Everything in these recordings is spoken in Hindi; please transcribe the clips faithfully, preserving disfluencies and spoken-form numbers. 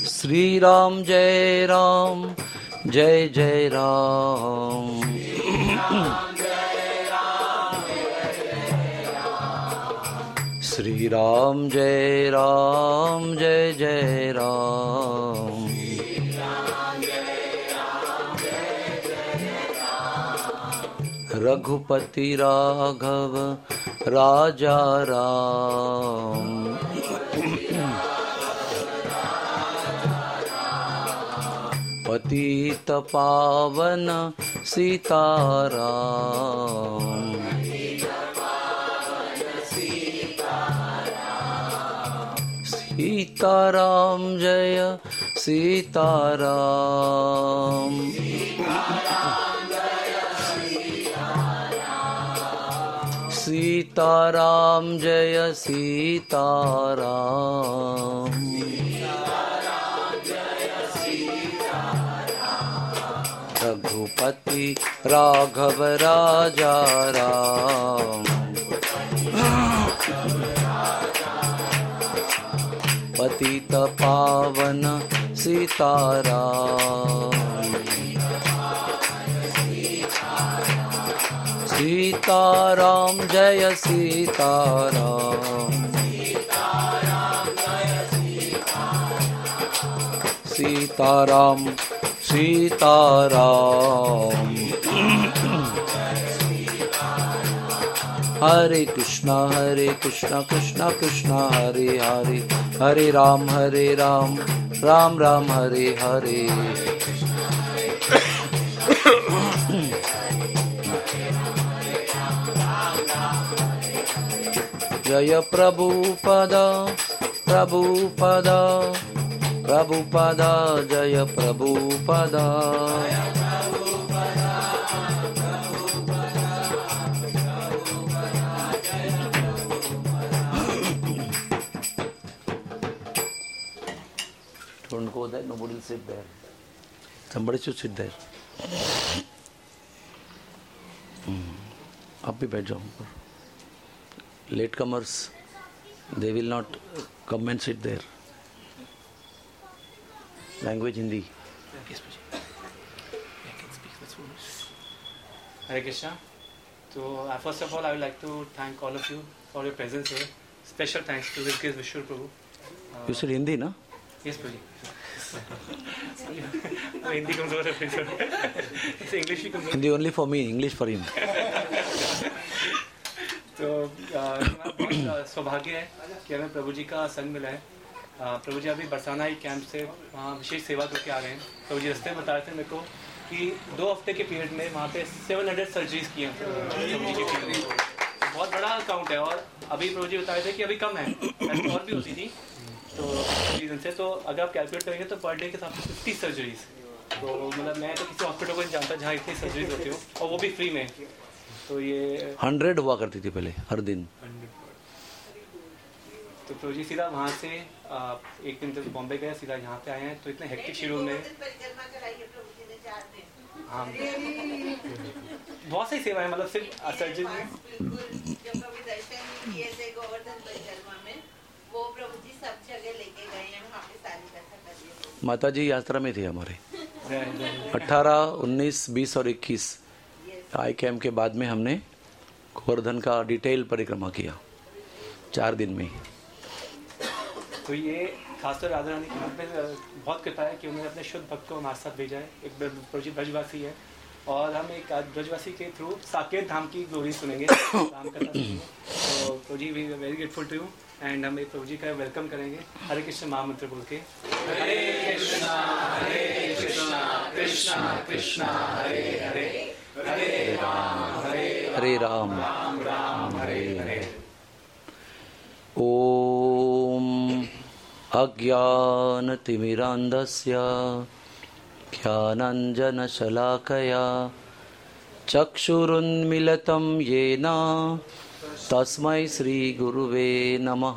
श्री राम जय राम जय जय राम। श्री राम जय राम जय जय राम। रघुपति राघव राजा राम। पतित पावन सीताराम। सीताराम जय सीताराम। सीताराम जय सीताराम। रघुपति राघव राजा राम। पतित पावन सीताराम। सीताराम जय सीताराम। सीताराम सीताराम। हरे कृष्णा हरे कृष्णा कृष्णा कृष्णा हरे हरे, हरे राम हरे राम राम राम हरे हरे। जय प्रभुपद प्रभुपद प्रभुपद जय Prabhupad. Don't go there, nobody will sit there. Somebody should sit there. आप भी बैठ जाओ। Latecomers, they will not come and sit there. Language Hindi. Yes, I can speak. Hare Krishna. So uh, first of all, I would like to thank all of you for your presence here. Special thanks to His Grace Vishnu Prabhu. Uh, You said Hindi, no? Yes, Prabhu. Hindi कमजोर है फिर। English भी कमजोर। Hindi only for me, English for him. तो बहुत सौभाग्य है कि हमें प्रभु जी का संग मिला है। प्रभु जी अभी बरसाना ही कैंप से वहाँ विशेष सेवा करके आ रहे हैं। प्रभु जी रास्ते में बता रहे थे मेरे को कि दो हफ्ते के पीरियड में वहाँ पे सात सौ सर्जरीज की हैं प्रभु जी के पीरियड में। बहुत बड़ा अकाउंट है और अभी प्रभु जी बता रहे थे कि अभी कम है, और भी होती थी तो रीजन से। तो अगर आप कैलकुलेट करेंगे तो पर डे के हिसाब से फिफ्टी सर्जरीज। तो मतलब मैं तो किसी हॉस्पिटल को नहीं जानता जहाँ इतनी सर्जरीज होती हो और वो भी फ्री में। तो ये हंड्रेड हुआ करती थी पहले हर दिन। तो प्रभु जी सीधा वहाँ से आ, एक दिन तक बॉम्बे गए, सीधा यहाँ पे आए हैं। तो इतने हेक्टिक शेड्यूल में हाँ बहुत सही सेवा है। मतलब सिर्फ सर्जरी माता जी यात्रा में थे हमारे अठारह, उन्नीस, बीस और इक्कीस आई कैम्प के बाद में हमने गोवर्धन का डिटेल परिक्रमा किया चार दिन में। तो ये खासतौर राधा रानी की हम पे बहुत कृपा है कि उन्होंने अपने शुद्ध भक्त को हमारे साथ भेजा है। एक ब्रजवासी है और हम एक ब्रजवासी के थ्रू साकेत धाम की ग्लोरी सुनेंगे, राम कथा सुनेंगे। तो प्रभु जी we very grateful to you and हम प्रभु जी का वेलकम करेंगे हरे कृष्ण महामंत्र बोल के। हरे कृष्णा हरे कृष्णा कृष्णा कृष्णा हरे हरे, हरे राम हरे हरे राम राम राम हरे हरे। ओम अज्ञानतिमिरान्धस्य ज्ञानाञ्जनशलाकया चक्षुरुन्मिलितं येन तस्मै श्रीगुरुवे नमः।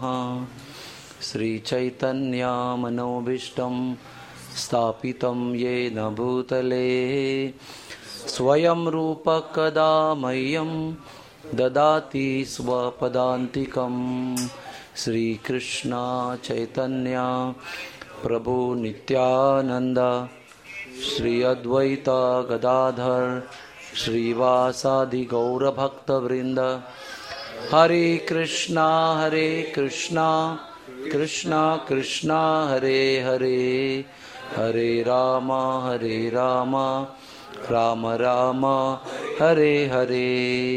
श्रीचैतन्यमनोभीष्टं स्थापितं येन भूतले स्वयं रूप कदा मह्यं ददाति स्वपदान्तिकम्। श्रीकृष्ण चैतन्य प्रभु नित्यानंद श्री अद्वैत गदाधर श्रीवासादि गौर भक्त वृंद। हरे कृष्णा हरे कृष्णा कृष्णा कृष्णा हरे हरे, हरे राम हरे राम राम राम हरे हरे।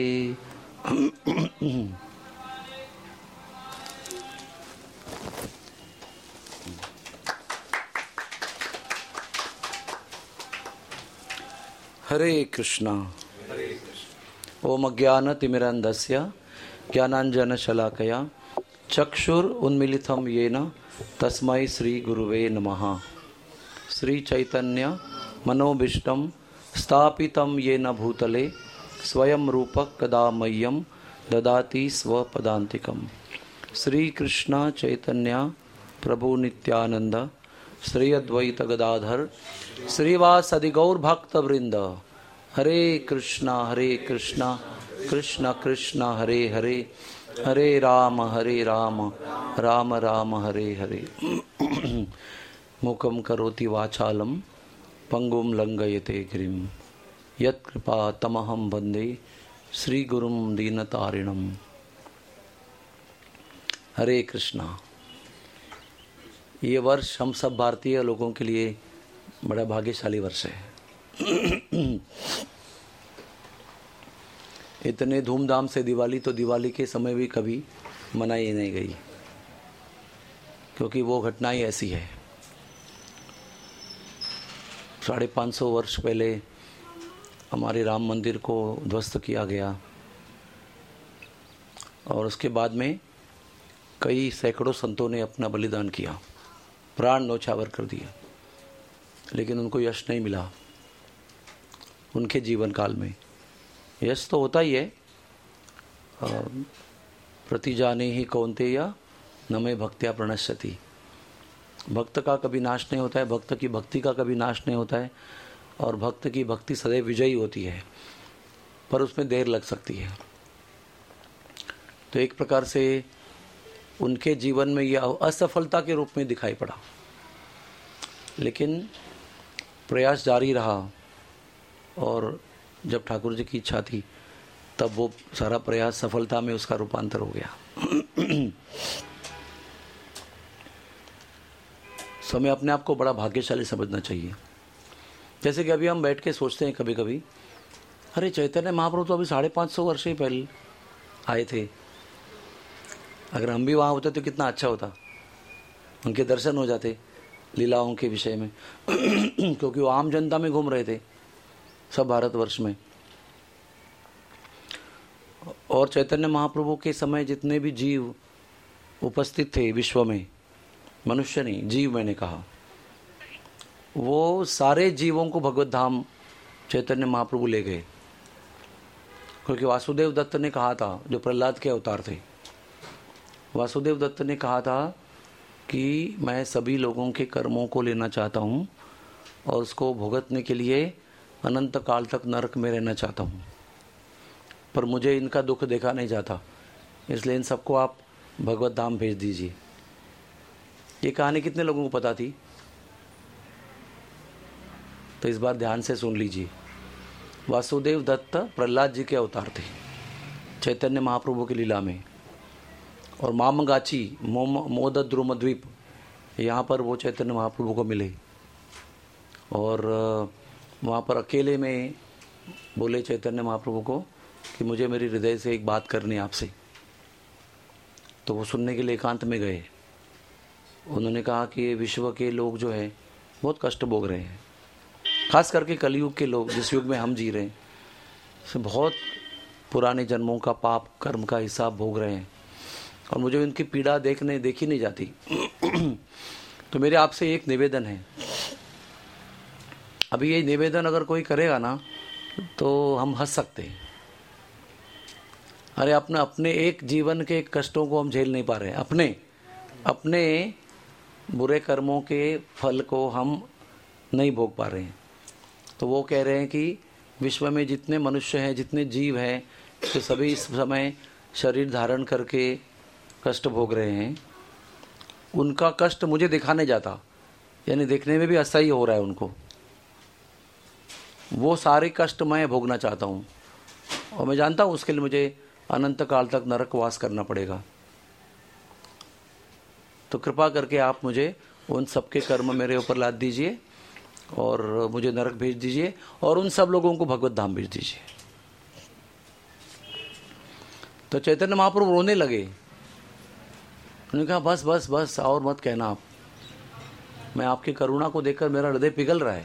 हरे कृष्णा। ओम अज्ञानतिमिरन्धस्य ज्ञानाञ्जनशलाकया चक्षुरुन्मीलितं येन तस्मै श्रीगुरुवे नमः। श्रीचैतन्य मनोभीष्टं स्थापितं येन भूतले स्वयं रूपः कदा मह्यं ददाति स्वपदान्तिकम्। श्रीकृष्ण चैतन्य प्रभु नित्यानंद श्री अद्वैत गदाधर श्रीवासादि गौर भक्त वृंद। हरे कृष्णा हरे कृष्णा कृष्णा कृष्णा हरे हरे, हरे राम हरे राम राम राम हरे हरे। मुखं करोति वाचालं पंगुं लंघयते गिरिं, यत्कृपा तमहं वन्दे श्रीगुरुं दीनतारिणम्। हरे कृष्णा। ये वर्ष हम सब भारतीय लोगों के लिए बड़ा भाग्यशाली वर्ष है। इतने धूमधाम से दिवाली तो दिवाली के समय भी कभी मनाई नहीं गई, क्योंकि वो घटना ही ऐसी है। साढ़े पाँच सौ वर्ष पहले हमारे राम मंदिर को ध्वस्त किया गया और उसके बाद में कई सैकड़ों संतों ने अपना बलिदान किया, प्राण न्योछावर कर दिया, लेकिन उनको यश नहीं मिला। उनके जीवन काल में यश तो होता ही है, प्रतिजाने ही कौन्तेय न मे भक्त्या प्रणश्यति। भक्त का कभी नाश नहीं होता है, भक्त की भक्ति का कभी नाश नहीं होता है, और भक्त की भक्ति सदैव विजयी होती है, पर उसमें देर लग सकती है। तो एक प्रकार से उनके जीवन में यह असफलता के रूप में दिखाई पड़ा, लेकिन प्रयास जारी रहा, और जब ठाकुर जी की इच्छा थी तब वो सारा प्रयास सफलता में उसका रूपांतर हो गया। समय अपने आप को बड़ा भाग्यशाली समझना चाहिए। जैसे कि अभी हम बैठ के सोचते हैं कभी कभी, अरे चैतन्य महाप्रभु तो अभी साढ़े पाँच सौ वर्ष ही पहले आए थे, अगर हम भी वहाँ होते तो कितना अच्छा होता, उनके दर्शन हो जाते लीलाओं के विषय में। क्योंकि वो आम जनता में घूम रहे थे सब भारतवर्ष में। और चैतन्य महाप्रभु के समय जितने भी जीव उपस्थित थे विश्व में, मनुष्य नहीं जीव मैंने कहा, वो सारे जीवों को भगवत धाम चैतन्य महाप्रभु ले गए। क्योंकि वासुदेव दत्त ने कहा था, जो प्रहलाद के अवतार थे, वासुदेव दत्त ने कहा था कि मैं सभी लोगों के कर्मों को लेना चाहता हूँ और उसको भुगतने के लिए अनंत काल तक नरक में रहना चाहता हूँ, पर मुझे इनका दुख देखा नहीं जाता, इसलिए इन सबको आप भगवत धाम भेज दीजिए। ये कहानी कितने लोगों को पता थी? तो इस बार ध्यान से सुन लीजिए। वासुदेव दत्त प्रहलाद जी के अवतार थे चैतन्य महाप्रभु की लीला में, और मामगाची मोम मोद द्रुमद्वीप, यहाँ पर वो चैतन्य महाप्रभु को मिले, और वहाँ पर अकेले में बोले चैतन्य महाप्रभु को कि मुझे मेरी हृदय से एक बात करनी है आपसे। तो वो सुनने के लिए एकांत में गए। उन्होंने कहा कि ये विश्व के लोग जो है बहुत कष्ट भोग रहे हैं, खास करके कलयुग के लोग, जिस युग में हम जी रहे हैं, से बहुत पुराने जन्मों का पाप कर्म का हिसाब भोग रहे हैं, और मुझे उनकी पीड़ा देखने देखी नहीं जाती। तो मेरे आपसे एक निवेदन है, अभी ये निवेदन अगर कोई करेगा ना तो हम हंस सकते हैं। अरे अपने अपने एक जीवन के कष्टों को हम झेल नहीं पा रहे हैं, अपने अपने बुरे कर्मों के फल को हम नहीं भोग पा रहे हैं। तो वो कह रहे हैं कि विश्व में जितने मनुष्य हैं, जितने जीव हैं, तो सभी इस समय शरीर धारण करके कष्ट भोग रहे हैं। उनका कष्ट मुझे दिखा नहीं जाता, यानी देखने में भी असह्य हो रहा है उनको, वो सारे कष्ट मैं भोगना चाहता हूँ और मैं जानता हूँ उसके लिए मुझे अनंत काल तक नरकवास करना पड़ेगा। तो कृपा करके आप मुझे उन सबके कर्म मेरे ऊपर लाद दीजिए और मुझे नरक भेज दीजिए और उन सब लोगों को भगवत धाम भेज दीजिए। तो चैतन्य महाप्रभु रोने लगे। उन्होंने कहा बस बस बस और मत कहना आप, मैं आपकी करुणा को देखकर मेरा हृदय पिघल रहा है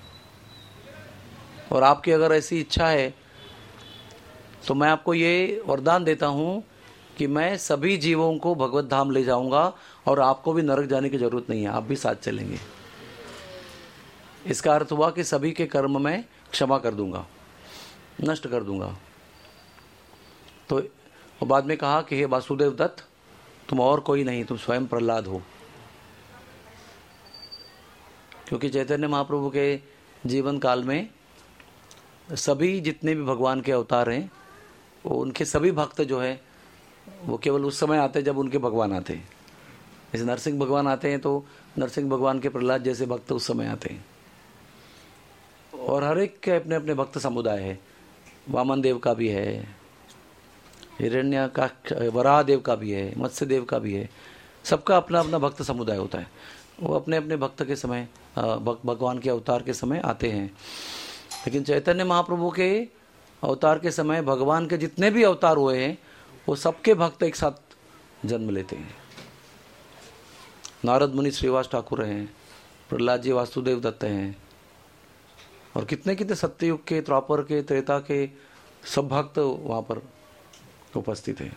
और आपकी अगर ऐसी इच्छा है तो मैं आपको ये वरदान देता हूँ कि मैं सभी जीवों को भगवत धाम ले जाऊंगा और आपको भी नरक जाने की जरूरत नहीं है, आप भी साथ चलेंगे। इसका अर्थ हुआ कि सभी के कर्म मैं क्षमा कर दूंगा, नष्ट कर दूंगा। तो और बाद में कहा कि हे वासुदेव दत्त, तुम और कोई नहीं, तुम स्वयं प्रहलाद हो। क्योंकि चैतन्य महाप्रभु के जीवन काल में सभी जितने भी भगवान के अवतार हैं वो उनके सभी भक्त जो है वो केवल उस समय आते जब उनके भगवान आते हैं। जैसे नरसिंह भगवान आते हैं तो नरसिंह भगवान के प्रहलाद जैसे भक्त उस समय आते हैं। और हर एक के अपने अपने भक्त समुदाय है। वामन देव का भी है, हिरण्य का, वराह देव का भी है, मत्स्य देव का भी है। सबका अपना अपना भक्त समुदाय होता है। वो अपने अपने भक्त के समय भगवान के अवतार के समय आते हैं। लेकिन चैतन्य महाप्रभु के अवतार के समय भगवान के जितने भी अवतार हुए हैं वो सबके भक्त एक साथ जन्म लेते हैं। नारद मुनि श्रीवास ठाकुर हैं, प्रहलाद जी वासुदेव दत्त हैं और कितने कितने सत्ययुग के, द्वापर के, त्रेता के सब भक्त वहाँ पर उपस्थित हैं।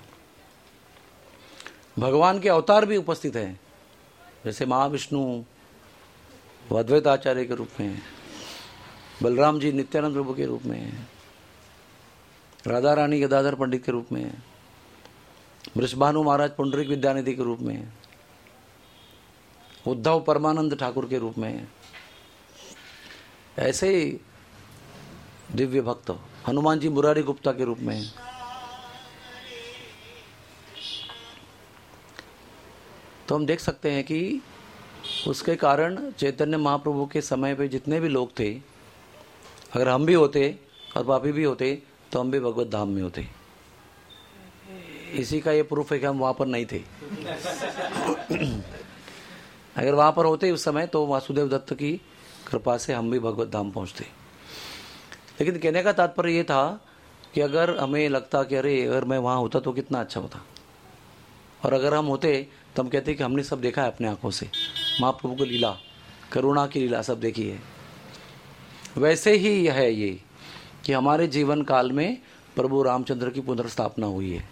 भगवान के अवतार भी उपस्थित हैं, जैसे महाविष्णु अद्वैत आचार्य के रूप में, बलराम जी नित्यानंद प्रभु के रूप में, राधा रानी गदाधर पंडित के रूप में, वृषभानु महाराज पुंडरीक विद्यानिधि के रूप में, उद्धव परमानंद ठाकुर के रूप में, ऐसे ही दिव्य भक्त हनुमान जी मुरारी गुप्ता के रूप में। तो हम देख सकते हैं कि उसके कारण चैतन्य महाप्रभु के समय पे जितने भी लोग थे, अगर हम भी होते और पापी भी होते तो हम भी भगवत धाम में होते। इसी का ये प्रूफ है कि हम वहाँ पर नहीं थे। अगर वहाँ पर होते उस समय तो वासुदेव दत्त की कृपा से हम भी भगवत धाम पहुँचते। लेकिन कहने का तात्पर्य ये था कि अगर हमें लगता कि अरे अगर मैं वहाँ होता तो कितना अच्छा होता, और अगर हम होते तो हम कहते कि हमने सब देखा है अपने आंखों से, महाप्रभु की लीला, करुणा की लीला सब देखी है। वैसे ही है ये कि हमारे जीवन काल में प्रभु रामचंद्र की पुनर्स्थापना हुई है।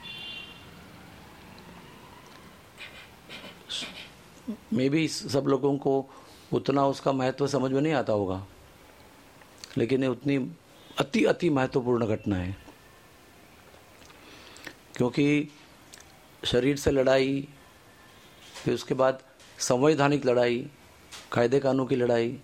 मे भी सब लोगों को उतना उसका महत्व समझ में नहीं आता होगा, लेकिन ये उतनी अति अति महत्वपूर्ण घटना है। क्योंकि शरीर से लड़ाई, फिर उसके बाद संवैधानिक लड़ाई, कायदे कानून की लड़ाई,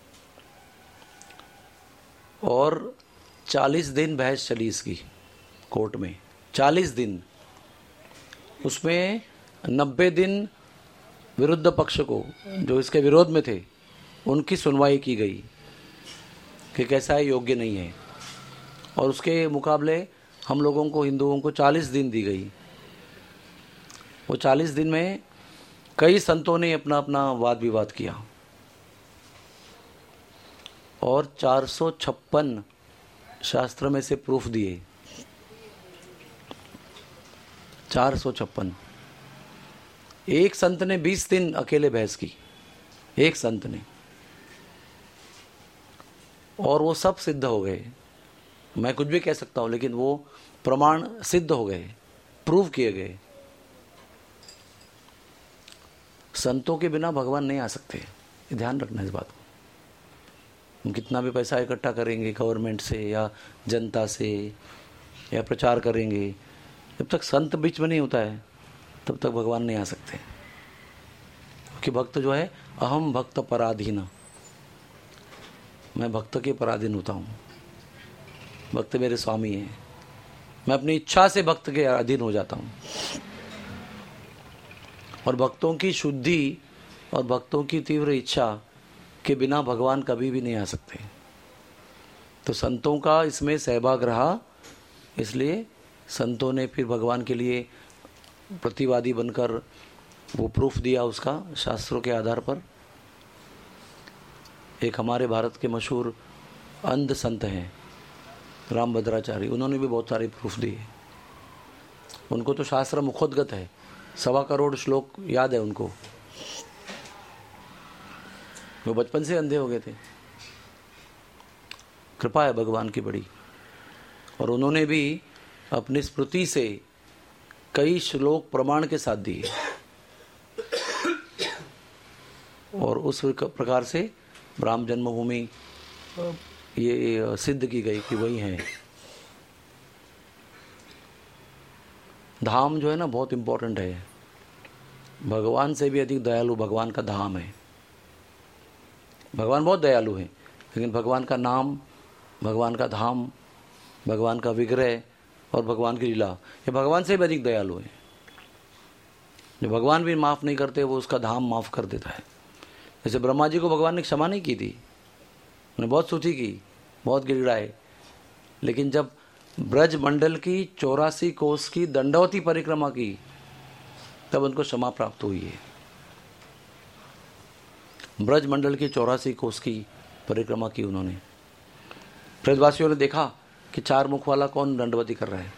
और चालीस दिन बहस चली इसकी कोर्ट में। चालीस दिन, उसमें नब्बे दिन विरुद्ध पक्ष को, जो इसके विरोध में थे, उनकी सुनवाई की गई कि कैसा है, योग्य नहीं है। और उसके मुकाबले हम लोगों को, हिंदुओं को चालीस दिन दी गई। वो चालीस दिन में कई संतों ने अपना अपना वाद विवाद किया और चार सौ छप्पन शास्त्र में से प्रूफ दिए। चार सौ छप्पन। एक संत ने बीस दिन अकेले बहस की, एक संत ने, और वो सब सिद्ध हो गए। मैं कुछ भी कह सकता हूं, लेकिन वो प्रमाण सिद्ध हो गए, प्रूव किए गए। संतों के बिना भगवान नहीं आ सकते, ध्यान रखना इस बात को। हम कितना भी पैसा इकट्ठा करेंगे गवर्नमेंट से या जनता से या प्रचार करेंगे, जब तक संत बीच में नहीं होता है तब तक भगवान नहीं आ सकते। क्योंकि भक्त जो है, अहम भक्त पराधीन, मैं भक्त के पराधीन होता हूँ। भक्त मेरे स्वामी हैं, मैं अपनी इच्छा से भक्त के अधीन हो जाता हूँ। और भक्तों की शुद्धि और भक्तों की तीव्र इच्छा के बिना भगवान कभी भी नहीं आ सकते। तो संतों का इसमें सहभाग रहा, इसलिए संतों ने फिर भगवान के लिए प्रतिवादी बनकर वो प्रूफ दिया उसका शास्त्रों के आधार पर। एक हमारे भारत के मशहूर अंध संत हैं रामभद्राचार्य, उन्होंने भी बहुत सारे प्रूफ दिए। उनको तो शास्त्र मुखोद्गत है, सवा करोड़ श्लोक याद है उनको। वो बचपन से अंधे हो गए थे, कृपा है भगवान की बड़ी। और उन्होंने भी अपनी स्मृति से कई श्लोक प्रमाण के साथ दिए और उस प्रकार से राम जन्मभूमि ये सिद्ध की गई कि वही है। धाम जो है ना बहुत इम्पोर्टेंट है, भगवान से भी अधिक दयालु भगवान का धाम है। भगवान बहुत दयालु है, लेकिन भगवान का नाम, भगवान का धाम, भगवान का विग्रह और भगवान की लीला, ये भगवान से भी अधिक दयालु है। जो भगवान भी माफ़ नहीं करते वो उसका धाम माफ़ कर देता है। जैसे ब्रह्मा जी को भगवान ने क्षमा नहीं की थी, उन्हें बहुत स्तुति की, बहुत गिड़गिड़ाए, लेकिन जब ब्रज मंडल की चौरासी कोस की दंडवती परिक्रमा की तब उनको क्षमा प्राप्त हुई है। ब्रज मंडल की चौरासी कोस की परिक्रमा की उन्होंने। ब्रजवासियों ने देखा कि चार मुख वाला कौन दंडवती कर रहा है,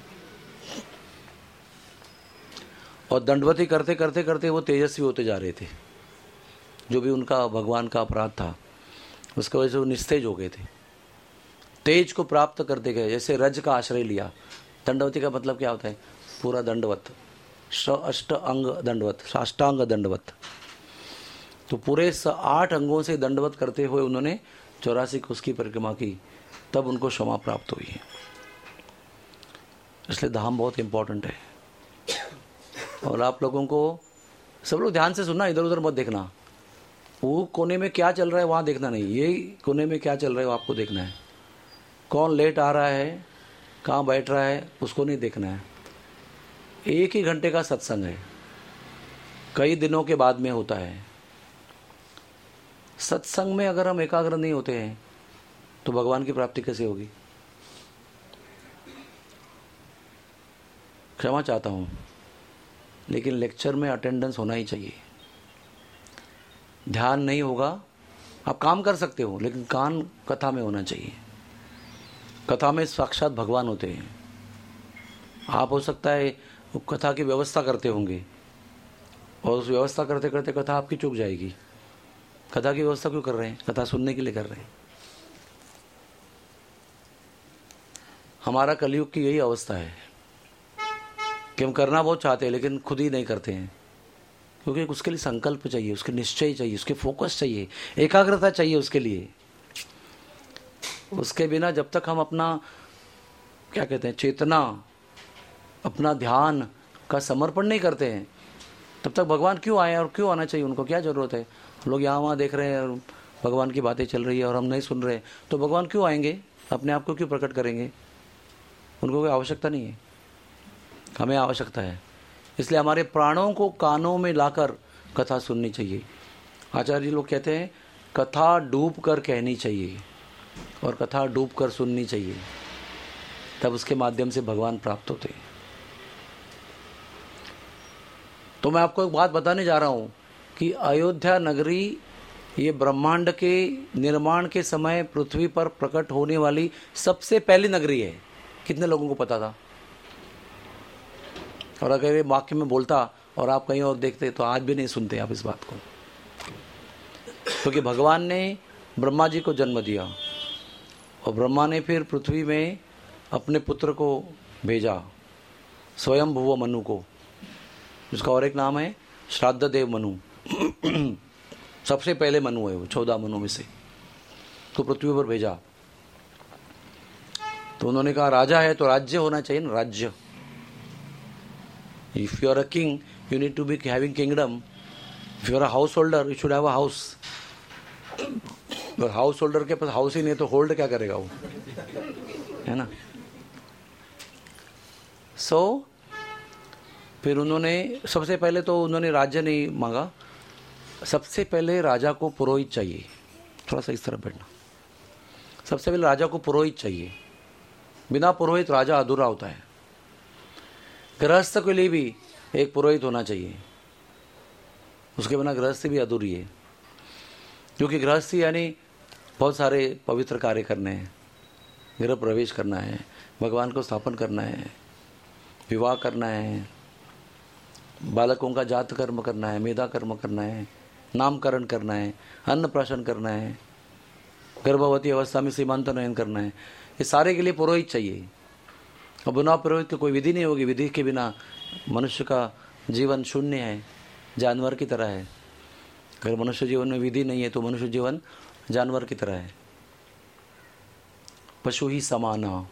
और दंडवती करते करते करते वो तेजस्वी होते जा रहे थे। जो भी उनका भगवान का अपराध था उसकी वजह से वो निस्तेज हो गए थे, तेज को प्राप्त करते गए। जैसे रज का आश्रय लिया, दंडवती का मतलब क्या होता है? पूरा दंडवत, अष्ट अंग दंडवत, साष्टांग दंडवत। तो पूरे आठ अंगों से दंडवत करते हुए उन्होंने चौरासी कोस की परिक्रमा की, तब उनको क्षमा प्राप्त हुई है। इसलिए धाम बहुत इम्पोर्टेंट है। और आप लोगों को सब लोग ध्यान से सुनना, इधर उधर मत देखना। वो कोने में क्या चल रहा है वहाँ देखना नहीं, ये कोने में क्या चल रहा है वो आपको देखना है। कौन लेट आ रहा है, कहाँ बैठ रहा है, उसको नहीं देखना है। एक ही घंटे का सत्संग है, कई दिनों के बाद में होता है। सत्संग में अगर हम एकाग्र नहीं होते हैं तो भगवान की प्राप्ति कैसे होगी? क्षमा चाहता हूँ, लेकिन लेक्चर में अटेंडेंस होना ही चाहिए। ध्यान नहीं होगा, आप काम कर सकते हो, लेकिन कान कथा में होना चाहिए। कथा में साक्षात भगवान होते हैं। आप हो सकता है कथा की व्यवस्था करते होंगे और उस व्यवस्था करते करते कथा आपकी चूक जाएगी। कथा की व्यवस्था क्यों कर रहे हैं? कथा सुनने के लिए कर रहे हैं। हमारा कलयुग की यही अवस्था है कि हम करना बहुत चाहते हैं लेकिन खुद ही नहीं करते हैं, क्योंकि उसके लिए संकल्प चाहिए, उसके निश्चय चाहिए, उसके फोकस चाहिए, एकाग्रता चाहिए उसके लिए। उसके बिना जब तक हम अपना क्या कहते हैं चेतना, अपना ध्यान का समर्पण नहीं करते हैं, तब तक भगवान क्यों आए और क्यों आना चाहिए? उनको क्या ज़रूरत है? लोग यहाँ वहाँ देख रहे हैं और भगवान की बातें चल रही है और हम नहीं सुन रहे, तो भगवान क्यों आएंगे? अपने आप को क्यों प्रकट करेंगे? उनको कोई आवश्यकता नहीं है, हमें आवश्यकता है। इसलिए हमारे प्राणों को कानों में लाकर कथा सुननी चाहिए। आचार्य जी लोग कहते हैं कथा डूब कर कहनी चाहिए और कथा डूब कर सुननी चाहिए, तब उसके माध्यम से भगवान प्राप्त होते हैं। तो मैं आपको एक बात बताने जा रहा हूँ कि अयोध्या नगरी ये ब्रह्मांड के निर्माण के समय पृथ्वी पर प्रकट होने वाली सबसे पहली नगरी है। कितने लोगों को पता था? और अगर ये वाक्य में बोलता और आप कहीं और देखते तो आज भी नहीं सुनते आप इस बात को, क्योंकि भगवान ने ब्रह्मा जी को जन्म दिया और ब्रह्मा ने फिर पृथ्वी में अपने पुत्र को भेजा, स्वयं भुव मनु को, जिसका और एक नाम है श्राद्ध देव मनु। सबसे पहले मनु है वो, चौदह मनु में से, तो पृथ्वी पर भेजा। तो उन्होंने कहा राजा है तो राज्य होना चाहिए ना, राज्य। If you are a king you need to be having kingdom. If you are a householder you should have a house. और हाउस होल्डर के पास हाउस ही नहीं तो होल्ड क्या करेगा वो, है ना? सो so, फिर उन्होंने सबसे पहले तो उन्होंने राज्य नहीं मांगा, सबसे पहले राजा को पुरोहित चाहिए। थोड़ा सा इस तरफ बैठना। सबसे पहले राजा को पुरोहित चाहिए, बिना पुरोहित राजा अधूरा होता है। गृहस्थ के लिए भी एक पुरोहित होना चाहिए, उसके बिना गृहस्थी भी अधूरी है। क्योंकि गृहस्थी यानी बहुत सारे पवित्र कार्य करने हैं, गृह प्रवेश करना है, भगवान को स्थापन करना है, विवाह करना है, बालकों का जात कर्म करना है, मेधा कर्म करना है, नामकरण करना है, अन्नप्राशन करना है, गर्भवती अवस्था में सीमांतरण करना है। ये सारे के लिए पुरोहित चाहिए। और बिना पुरोहित की कोई विधि नहीं होगी। विधि के बिना मनुष्य का जीवन शून्य है, जानवर की तरह है। अगर मनुष्य जीवन में विधि नहीं है तो मनुष्य जीवन जानवर की तरह है, पशु ही समाना।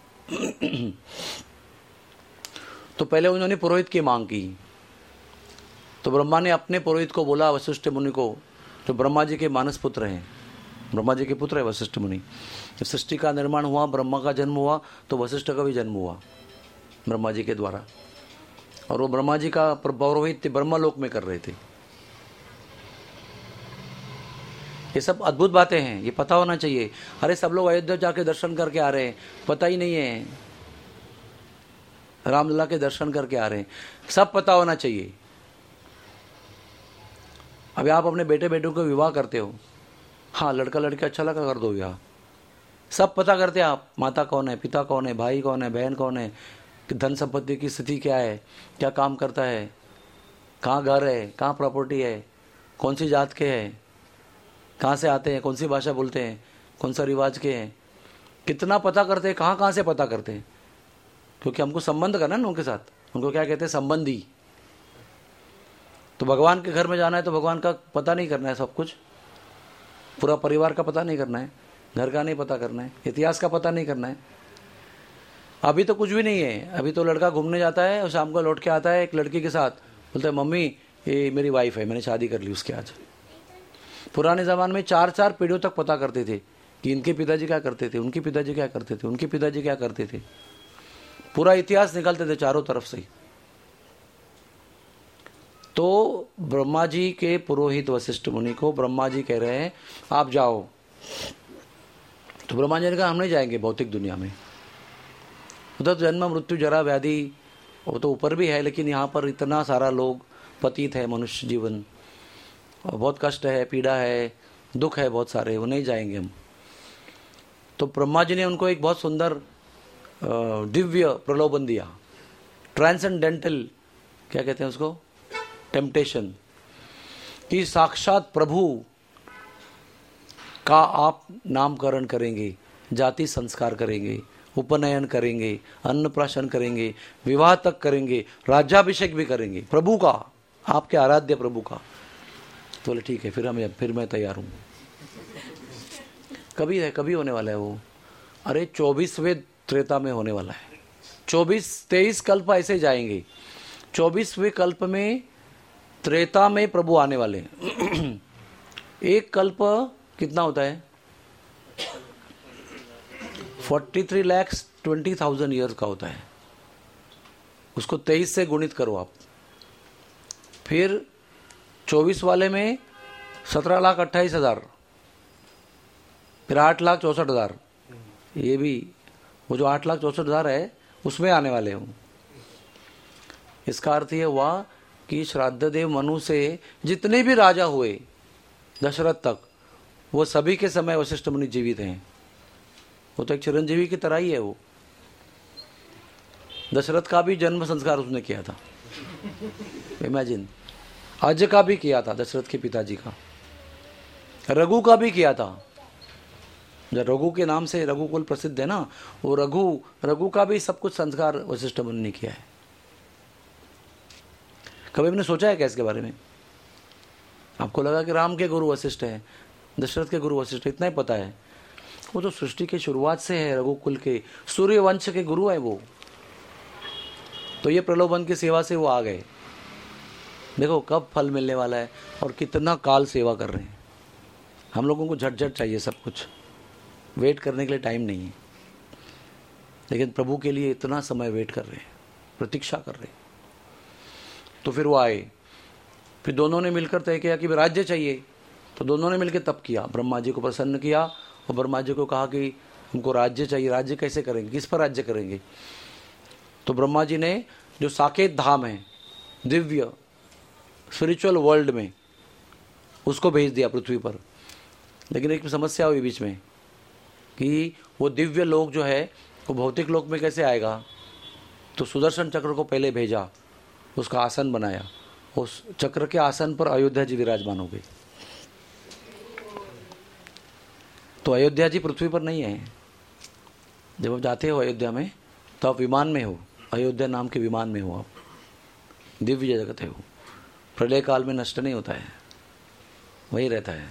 तो पहले उन्होंने पुरोहित की मांग की, तो ब्रह्मा ने अपने पुरोहित को बोला, वशिष्ठ मुनि को, जो ब्रह्मा जी के मानस पुत्र हैं, ब्रह्मा जी के पुत्र है वशिष्ठ मुनि। जब सृष्टि का निर्माण हुआ, ब्रह्मा का जन्म हुआ, तो वशिष्ठ का भी जन्म हुआ ब्रह्मा जी के द्वारा। और वो ब्रह्मा जी का पौरोहित ब्रह्मलोक में कर रहे थे। ये सब अद्भुत बातें हैं, ये पता होना चाहिए। अरे सब लोग अयोध्या जाके दर्शन करके आ रहे हैं, पता ही नहीं है रामलला के दर्शन करके आ रहे हैं, सब पता होना चाहिए। अभी आप अपने बेटे बेटों को विवाह करते हो, हाँ लड़का लड़की अच्छा लगा कर दो विवाह, सब पता करते हैं आप, माता कौन है, पिता कौन है, भाई कौन है, बहन कौन है, कि धन संपत्ति की स्थिति क्या है, क्या काम करता है, कहाँ घर है, कहाँ प्रॉपर्टी है, कौन सी जात के हैं, कहाँ से आते हैं, कौन सी भाषा बोलते हैं, कौन सा रिवाज के हैं, कितना पता करते हैं, कहाँ कहाँ से पता करते हैं। क्योंकि हमको संबंध करना है ना उनके साथ, उनको क्या कहते हैं, संबंधी। तो भगवान के घर में जाना है तो भगवान का पता नहीं करना है, सब कुछ पूरा परिवार का पता नहीं करना है, घर का नहीं पता करना है, इतिहास का पता नहीं करना है। अभी तो कुछ भी नहीं है। अभी तो लड़का घूमने जाता है और शाम को लौट के आता है एक लड़की के साथ, बोलता है मम्मी ये मेरी वाइफ है, मैंने शादी कर ली उसके आज। पुराने ज़माने में चार चार पीढ़ियों तक पता करते थे कि इनके पिताजी क्या करते थे, उनके पिताजी क्या करते थे, उनके पिताजी क्या करते थे, पूरा इतिहास निकालते थे चारों तरफ से। तो ब्रह्मा जी के पुरोहित वशिष्ठ मुनि को ब्रह्मा जी कह रहे हैं आप जाओ। तो ब्रह्मा जी ने कहा हम नहीं जाएंगे भौतिक दुनिया में, उधर तो जन्म मृत्यु जरा व्याधि वो तो ऊपर भी है, लेकिन यहाँ पर इतना सारा लोग पतित है, मनुष्य जीवन और बहुत कष्ट है, पीड़ा है, दुख है बहुत सारे, वो नहीं जाएंगे हम। तो ब्रह्मा जी ने उनको एक बहुत सुंदर दिव्य प्रलोभन दिया, ट्रांसेंडेंटल क्या कहते हैं उसको, टेम्पटेशन, कि साक्षात प्रभु का आप नामकरण करेंगे, जाति संस्कार करेंगे, उपनयन करेंगे, अन्नप्राशन करेंगे, विवाह तक करेंगे, राज्याभिषेक भी करेंगे, प्रभु का, आपके आराध्य प्रभु का। तो बोले ठीक है, फिर हम फिर मैं तैयार हूँ। कभी है, कभी होने वाला है वो, अरे चौबीसवें त्रेता में होने वाला है। चौबीस तेईस कल्प ऐसे जाएंगे, चौबीसवें कल्प में त्रेता में प्रभु आने वाले हैं। एक कल्प कितना होता है, forty three lakhs twenty thousand years का होता है। उसको तेईस से गुणित करो आप, फिर चौबीस वाले में सत्रह लाख अट्ठाईस हजार, फिर आठ लाख चौसठ हजार, ये भी वो जो आठ लाख चौसठ हजार है उसमें आने वाले हूँ। इसका अर्थ ये हुआ कि श्राद्ध देव मनु से जितने भी राजा हुए दशरथ तक, वो सभी के समय वशिष्ठ मुनि जीवित हैं। वो तो एक चिरंजीवी की तरह ही है। वो दशरथ का भी जन्म संस्कार उसने किया था, इमेजिन। अज का भी किया था, दशरथ के पिताजी का। रघु का भी किया था, जब रघु के नाम से रघुकुल प्रसिद्ध है ना, वो रघु रघु का भी सब कुछ संस्कार वशिष्ठ मुनि ने किया है। कभी आपने सोचा है क्या इसके बारे में? आपको लगा कि राम के गुरु वशिष्ठ है, दशरथ के गुरु वशिष्ठ, इतना ही पता है। वो तो सृष्टि की शुरुआत से है, रघुकुल के सूर्य वंश के गुरु है वो। तो ये प्रलोभन की सेवा से वो आ गए। देखो कब फल मिलने वाला है और कितना काल सेवा कर रहे हैं। हम लोगों को झट-झट चाहिए सब कुछ, वेट करने के लिए टाइम नहीं है, लेकिन प्रभु के लिए इतना समय वेट कर रहे हैं, प्रतीक्षा कर रहे हैं। तो फिर वो आए, फिर दोनों ने मिलकर तय किया कि राज्य चाहिए, तो दोनों ने मिलकर तप किया, ब्रह्मा जी को प्रसन्न किया और ब्रह्मा जी को कहा कि हमको राज्य चाहिए। राज्य कैसे करेंगे, किस पर राज्य करेंगे? तो ब्रह्मा जी ने जो साकेत धाम है, दिव्य स्पिरिचुअल वर्ल्ड में, उसको भेज दिया पृथ्वी पर। लेकिन एक समस्या हुई बीच में कि वो दिव्य लोक जो है वो भौतिक लोक में कैसे आएगा। तो सुदर्शन चक्र को पहले भेजा, उसका आसन बनाया, उस चक्र के आसन पर अयोध्या जी विराजमान हो गए। तो अयोध्या जी पृथ्वी पर नहीं है। जब आप जाते हो अयोध्या में तो आप विमान में हो, अयोध्या नाम के विमान में हो, आप दिव्य जगत है वो, प्रलय काल में नष्ट नहीं होता है, वही रहता है।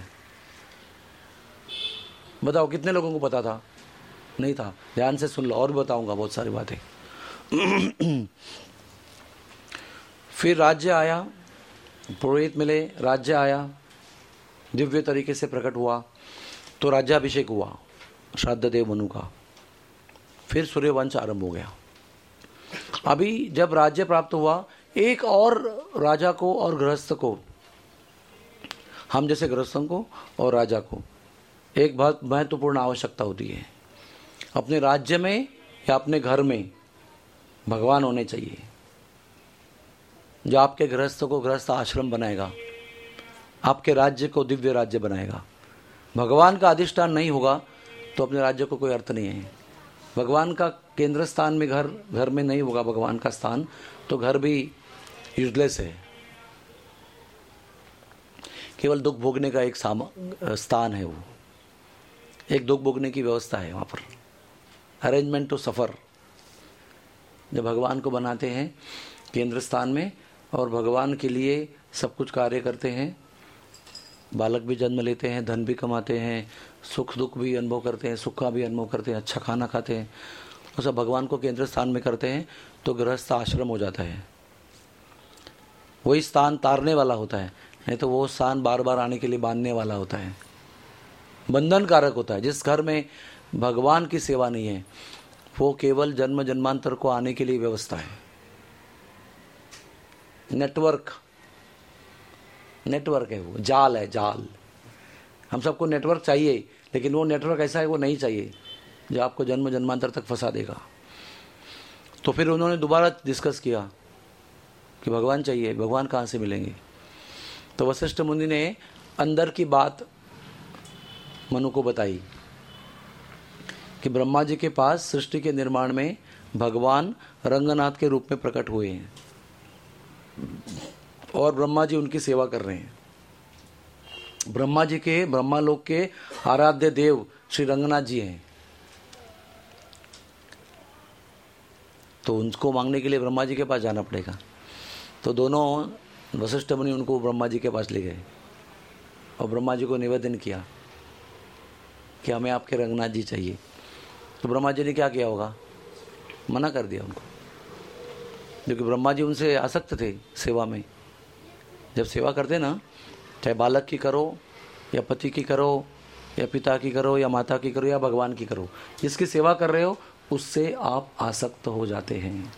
बताओ कितने लोगों को पता था? नहीं था। ध्यान से सुन लो, और बताऊंगा बहुत सारी बातें। फिर राज्य आया, पुरोहित मिले, राज्य आया, दिव्य तरीके से प्रकट हुआ, तो राज्याभिषेक हुआ श्राद्ध देव मनु का। फिर सूर्यवंश आरंभ हो गया। अभी जब राज्य प्राप्त हुआ, एक और राजा को और गृहस्थ को, हम जैसे गृहस्थों को और राजा को एक बहुत महत्वपूर्ण आवश्यकता होती है। अपने राज्य में या अपने घर में भगवान होने चाहिए, जो आपके गृहस्थ को गृहस्थ आश्रम बनाएगा, आपके राज्य को दिव्य राज्य बनाएगा। भगवान का अधिष्ठान नहीं होगा तो अपने राज्य को कोई अर्थ नहीं है। भगवान का केंद्र स्थान में घर घर में नहीं होगा भगवान का स्थान, तो घर भी यूजलेस है। केवल दुख भोगने का एक स्थान है वो, एक दुख भोगने की व्यवस्था है वहाँ पर, अरेंजमेंट टू सफ़र। जब भगवान को बनाते हैं केंद्र स्थान में और भगवान के लिए सब कुछ कार्य करते हैं, बालक भी जन्म लेते हैं, धन भी कमाते हैं, सुख दुख भी अनुभव करते हैं, सुख का भी अनुभव करते हैं, अच्छा खाना खाते हैं, वो सब भगवान को केंद्र स्थान में करते हैं, तो गृहस्थ आश्रम हो जाता है। वही स्थान तारने वाला होता है, नहीं तो वो स्थान बार बार आने के लिए बांधने वाला होता है, बंधन कारक होता है। जिस घर में भगवान की सेवा नहीं है वो केवल जन्म जन्मांतर को आने के लिए व्यवस्था है। नेटवर्क नेटवर्क है वो, जाल है, जाल। हम सबको नेटवर्क चाहिए, लेकिन वो नेटवर्क ऐसा है वो नहीं चाहिए जो आपको जन्म जन्मांतर तक फंसा देगा। तो फिर उन्होंने दोबारा डिस्कस किया कि भगवान चाहिए, भगवान कहाँ से मिलेंगे। तो वशिष्ठ मुनि ने अंदर की बात मनु को बताई कि ब्रह्मा जी के पास सृष्टि के निर्माण में भगवान रंगनाथ के रूप में प्रकट हुए हैं और ब्रह्मा जी उनकी सेवा कर रहे हैं। ब्रह्मा जी के, ब्रह्मा लोक के आराध्य देव श्री रंगनाथ जी हैं। तो उनको मांगने के लिए ब्रह्मा जी के पास जाना पड़ेगा। तो दोनों वशिष्ठ मुनि उनको ब्रह्मा जी के पास ले गए और ब्रह्मा जी को निवेदन किया कि हमें आपके रंगनाथ जी चाहिए। तो ब्रह्मा जी ने क्या किया होगा? मना कर दिया उनको, क्योंकि ब्रह्मा जी उनसे आसक्त थे सेवा में। जब सेवा करते ना, चाहे बालक की करो या पति की करो या पिता की करो या माता की करो या भगवान की करो, जिसकी सेवा कर रहे हो उससे आप आसक्त हो जाते हैं।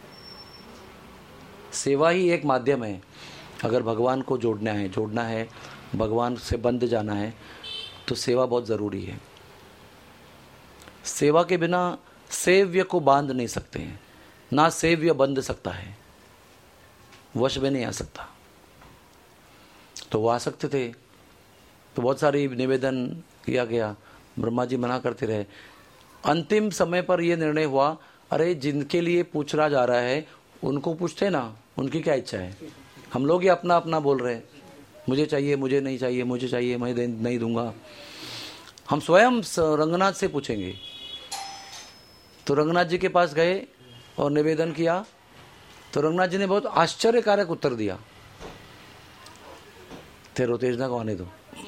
सेवा ही एक माध्यम है। अगर भगवान को जोड़ना है जोड़ना है भगवान से बंध जाना है तो सेवा बहुत ज़रूरी है। सेवा के बिना सेव्य को बांध नहीं सकते हैं, ना सेव्य बंध सकता है, वश में नहीं आ सकता। तो वो आ सकते थे, तो बहुत सारी निवेदन किया गया, ब्रह्मा जी मना करते रहे। अंतिम समय पर यह निर्णय हुआ, अरे जिनके लिए पूछा जा रहा है उनको पूछते ना, उनकी क्या इच्छा है। हम लोग ही अपना अपना बोल रहे हैं, मुझे चाहिए, मुझे नहीं चाहिए, मुझे चाहिए, मैं नहीं दूंगा। हम स्वयं रंगनाथ से पूछेंगे। तो रंगनाथ जी के पास गए और निवेदन किया, तो रंगनाथ जी ने बहुत आश्चर्यकारक उत्तर दिया। तेरो तेजना को आने दो।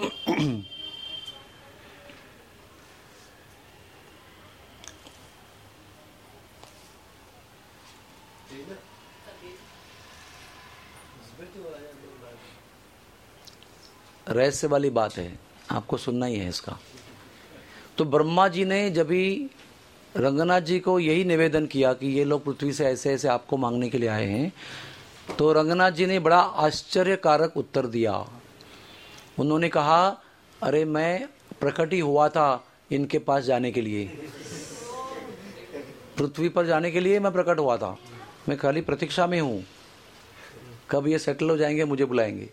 रहस्य वाली बात है, आपको सुनना ही है इसका। तो ब्रह्मा जी ने जब भी रंगनाथ जी को यही निवेदन किया कि ये लोग पृथ्वी से ऐसे ऐसे आपको मांगने के लिए आए हैं, तो रंगनाथ जी ने बड़ा आश्चर्यकारक उत्तर दिया उन्होंने कहा अरे मैं प्रकट ही हुआ था इनके पास जाने के लिए, पृथ्वी पर जाने के लिए मैं प्रकट हुआ था, मैं खाली प्रतीक्षा में हूं, कब ये सेटल हो जाएंगे मुझे बुलाएंगे।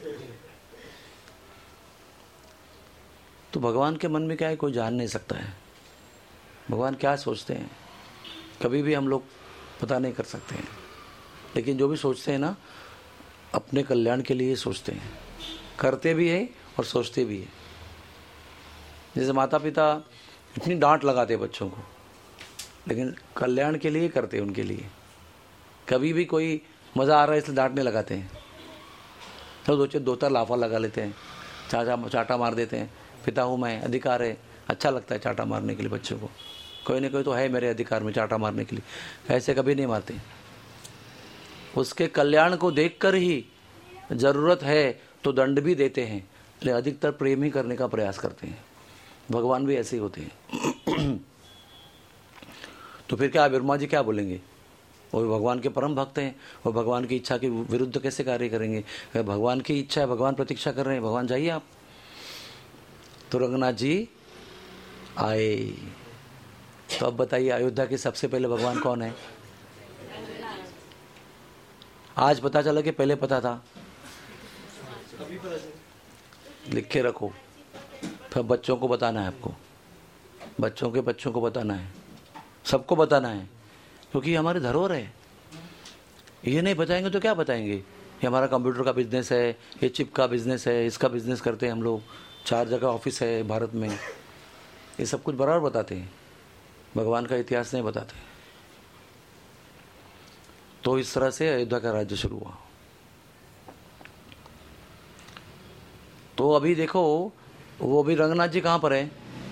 तो भगवान के मन में क्या है कोई जान नहीं सकता है, भगवान क्या सोचते हैं कभी भी हम लोग पता नहीं कर सकते हैं, लेकिन जो भी सोचते हैं ना अपने कल्याण के लिए सोचते हैं, करते भी हैं और सोचते भी हैं। जैसे माता पिता इतनी डांट लगाते हैं बच्चों को, लेकिन कल्याण के लिए करते हैं उनके लिए। कभी भी कोई मज़ा आ रहा है इसलिए डांट नहीं लगाते हैं, तो दो दो चार लाफा लगा लेते हैं, चाचा चाटा मार देते हैं, पिता हूँ मैं, अधिकार है, अच्छा लगता है चाटा मारने के लिए बच्चों को, कोई ना कोई तो है मेरे अधिकार में चाटा मारने के लिए, ऐसे कभी नहीं मारते। उसके कल्याण को देखकर ही ज़रूरत है तो दंड भी देते हैं, लेकिन अधिकतर प्रेम ही करने का प्रयास करते हैं। भगवान भी ऐसे ही होते हैं। तो फिर क्या ब्रह्मा जी क्या बोलेंगे, वो भगवान के परम भक्त हैं, वो भगवान की इच्छा के विरुद्ध कैसे कार्य करेंगे। भगवान की इच्छा है, भगवान प्रतीक्षा कर रहे हैं, भगवान जाइए आप। तो रंगनाथ जी आए। तो अब बताइए अयोध्या के सबसे पहले भगवान कौन है? आज पता चला कि पहले पता था? लिख के रखो, फिर बच्चों को बताना है, आपको बच्चों के बच्चों को बताना है, सबको बताना है, क्योंकि हमारे धरोहर है। ये नहीं बताएंगे तो क्या बताएंगे। ये हमारा कंप्यूटर का बिजनेस है, ये चिप का बिजनेस है, इसका बिजनेस करते हैं हम लोग, चार जगह ऑफिस है भारत में, ये सब कुछ बराबर बताते हैं, भगवान का इतिहास नहीं बताते। तो इस तरह से अयोध्या का राज्य शुरू हुआ। तो अभी देखो वो भी रंगनाथ जी कहाँ पर है?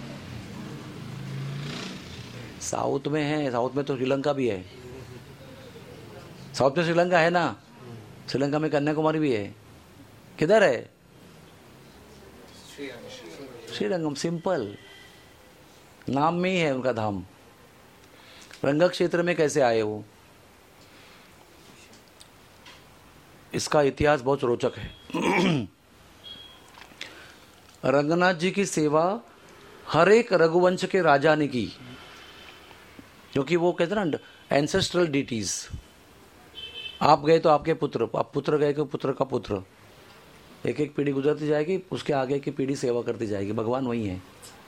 साउथ में है। साउथ में तो श्रीलंका भी है। साउथ में श्रीलंका है ना, श्रीलंका में कन्याकुमारी भी है। किधर है? श्रीरंगम। सिंपल नाम में ही है उनका धाम। रंगक क्षेत्र में कैसे आए वो, इसका इतिहास बहुत रोचक है। रंगनाथ जी की सेवा हर एक रघुवंश के राजा ने की, क्योंकि वो कहते ना एंसेस्ट्रल डिटीज। आप गए तो आपके पुत्र, आप पुत्र गए तो पुत्र का पुत्र, एक एक पीढ़ी गुजरती जाएगी, उसके आगे की पीढ़ी सेवा करती जाएगी। भगवान वही है।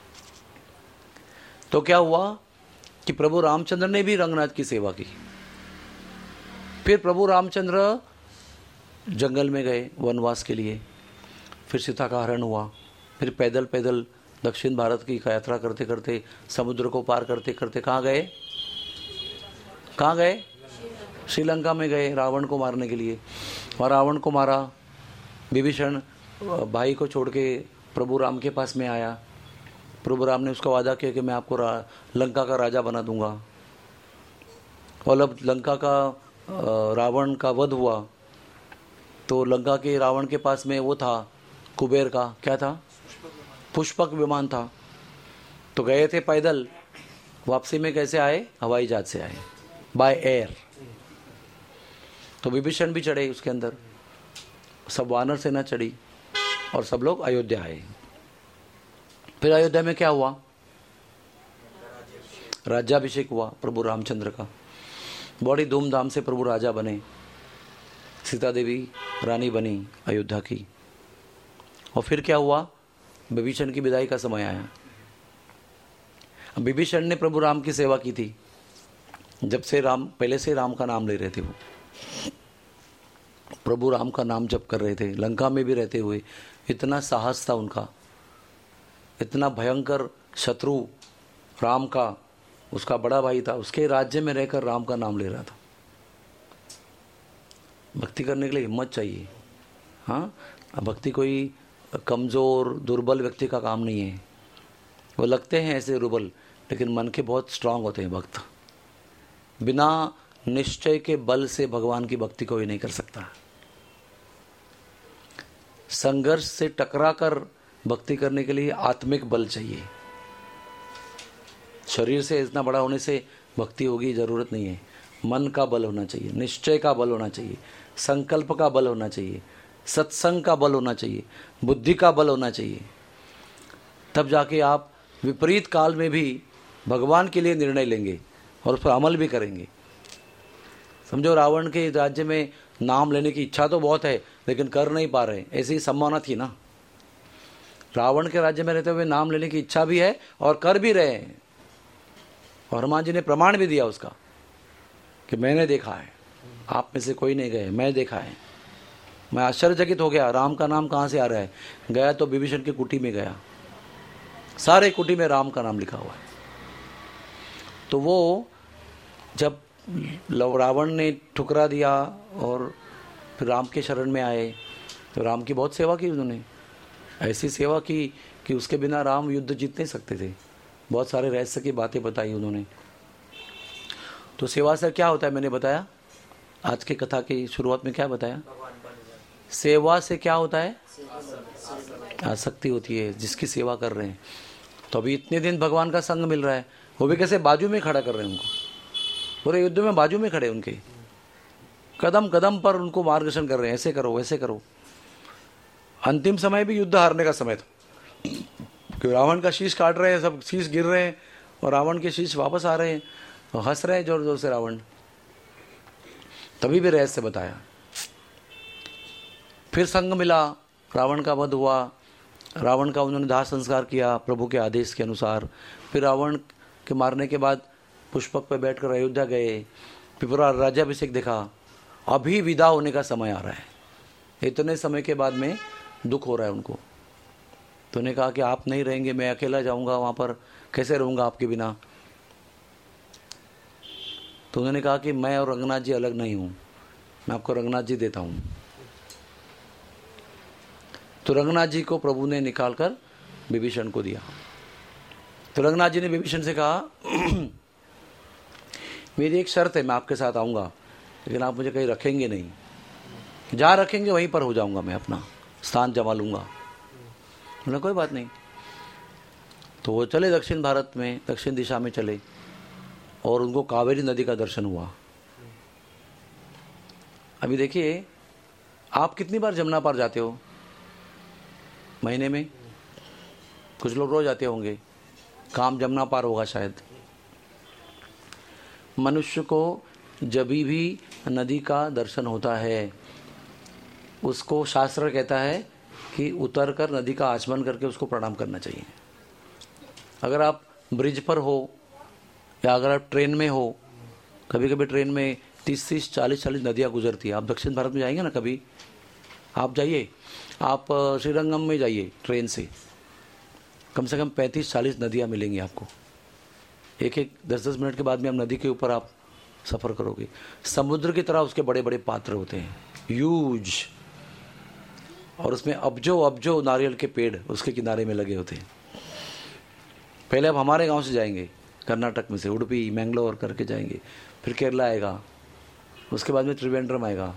तो क्या हुआ कि प्रभु रामचंद्र ने भी रंगनाथ की सेवा की। फिर प्रभु रामचंद्र जंगल में गए वनवास के लिए, फिर सीता का हरण हुआ, फिर पैदल पैदल दक्षिण भारत की यात्रा करते करते समुद्र को पार करते करते कहाँ गए? कहाँ गए? श्रीलंका में गए रावण को मारने के लिए। और रावण को मारा। विभीषण भाई को छोड़ के प्रभु राम के पास में आया। प्रभु राम ने उसका वादा किया कि मैं आपको लंका का राजा बना दूंगा। और अब लंका का रावण का वध हुआ तो लंका के रावण के पास में वो था कुबेर का, क्या था? पुष्पक विमान था। तो गए थे पैदल, वापसी में कैसे आए? हवाई जहाज से आए, बाय एयर। तो विभीषण भी चढ़े उसके अंदर, सब वानर सेना चढ़ी और सब लोग अयोध्या आए। फिर अयोध्या में क्या हुआ? राज्याभिषेक हुआ प्रभु रामचंद्र का। बड़ी धूमधाम से प्रभु राजा बने। सीता देवी रानी बनी अयोध्या की। और फिर क्या हुआ? विभीषण की विदाई का समय आया। विभीषण ने प्रभु राम की सेवा की थी, जब से राम पहले से राम का नाम ले रहे थे। वो प्रभु राम का नाम जप कर रहे थे लंका में भी रहते हुए। इतना साहस था उनका, इतना भयंकर शत्रु राम का, उसका बड़ा भाई था, उसके राज्य में रहकर राम का नाम ले रहा था। भक्ति करने के लिए हिम्मत चाहिए। हाँ, भक्ति कोई कमज़ोर दुर्बल व्यक्ति का काम नहीं है। वो लगते हैं ऐसे दुर्बल, लेकिन मन के बहुत स्ट्रांग होते हैं भक्त। बिना निश्चय के बल से भगवान की भक्ति कोई नहीं कर सकता। संघर्ष से टकरा कर भक्ति करने के लिए आत्मिक बल चाहिए। शरीर से इतना बड़ा होने से भक्ति होगी जरूरत नहीं है। मन का बल होना चाहिए, निश्चय का बल होना चाहिए, संकल्प का बल होना चाहिए। सत्संग का बल होना चाहिए, बुद्धि का बल होना चाहिए, तब जाके आप विपरीत काल में भी भगवान के लिए निर्णय लेंगे और उस पर अमल भी करेंगे। समझो रावण के राज्य में नाम लेने की इच्छा तो बहुत है लेकिन कर नहीं पा रहे, ऐसी संभावना थी ना। रावण के राज्य में रहते हुए नाम लेने की इच्छा भी है और कर भी रहे हैं, और हनुमान जी ने प्रमाण भी दिया उसका कि मैंने देखा है, आप में से कोई नहीं गए, मैं देखा है। मैं आश्चर्यचकित हो गया, राम का नाम कहाँ से आ रहा है। गया तो विभीषण की कुटी में गया, सारे कुटी में राम का नाम लिखा हुआ है। तो वो जब रावण ने ठुकरा दिया और फिर राम के शरण में आए तो राम की बहुत सेवा की उन्होंने, ऐसी सेवा की कि उसके बिना राम युद्ध जीत नहीं सकते थे। बहुत सारे रहस्य की बातें बताई उन्होंने। तो सेवा से क्या होता है, मैंने बताया आज की कथा की शुरुआत में क्या बताया, सेवा से क्या होता है, आसक्ति होती है जिसकी सेवा कर रहे हैं। तो अभी इतने दिन भगवान का संग मिल रहा है, वो भी कैसे बाजू में खड़ा कर रहे हैं उनको, पूरे युद्ध में बाजू में खड़े, उनके कदम कदम पर उनको मार्गदर्शन कर रहे हैं, ऐसे करो वैसे करो। अंतिम समय भी युद्ध हारने का समय था, क्योंकि रावण का शीश काट रहे हैं, सब शीश गिर रहे हैं और रावण के शीश वापस आ रहे हैं, तो हंस रहे हैं जोर जोर से रावण। तभी भी रहस्य बताया। फिर संग मिला, रावण का वध हुआ, रावण का उन्होंने दाह संस्कार किया प्रभु के आदेश के अनुसार। फिर रावण के मारने के बाद पुष्पक पर बैठकर अयोध्या गए, फिर पूरा राज्याभिषेक देखा। अभी विदा होने का समय आ रहा है, इतने समय के बाद में दुख हो रहा है उनको। तो उन्होंने कहा कि आप नहीं रहेंगे, मैं अकेला जाऊंगा वहाँ पर, कैसे रहूँगा आपके बिना। तो उन्होंने कहा कि मैं और रंगनाथ जी अलग नहीं हूँ, मैं आपको रंगनाथ जी देता हूँ। तो रंगनाथ जी को प्रभु ने निकाल कर विभीषण को दिया। तो रंगनाथ जी ने विभीषण से कहा मेरी एक शर्त है, मैं आपके साथ आऊँगा लेकिन आप मुझे कहीं रखेंगे नहीं, जहाँ रखेंगे वहीं पर हो जाऊँगा, मैं अपना स्थान जमा लूँगा। बोला कोई बात नहीं। तो वो चले दक्षिण भारत में, दक्षिण दिशा में चले और उनको कावेरी नदी का दर्शन हुआ। अभी देखिए, आप कितनी बार जमुना पार जाते हो महीने में? कुछ लोग रोज जाते होंगे, काम जमुना पार होगा शायद। मनुष्य को जब भी नदी का दर्शन होता है, उसको शास्त्र कहता है कि उतर कर नदी का आचमन करके उसको प्रणाम करना चाहिए। अगर आप ब्रिज पर हो या अगर आप ट्रेन में हो, कभी कभी ट्रेन में तीस तीस चालीस चालीस नदियाँ गुजरती है। आप दक्षिण भारत में जाएंगे ना, कभी आप जाइए, आप श्रीरंगम में जाइए ट्रेन से, कम से कम पैंतीस चालीस नदियाँ मिलेंगी आपको। एक एक दस दस मिनट के बाद में आप नदी के ऊपर आप सफ़र करोगे। समुद्र की तरह उसके बड़े बड़े पात्र होते हैं, ह्यूज, और उसमें अबजो अबजो नारियल के पेड़ उसके किनारे में लगे होते हैं। पहले आप हमारे गांव से जाएंगे, कर्नाटक में से उडुपी मैंगलोर करके जाएंगे, फिर केरला आएगा, उसके बाद में त्रिवेंद्रम आएगा।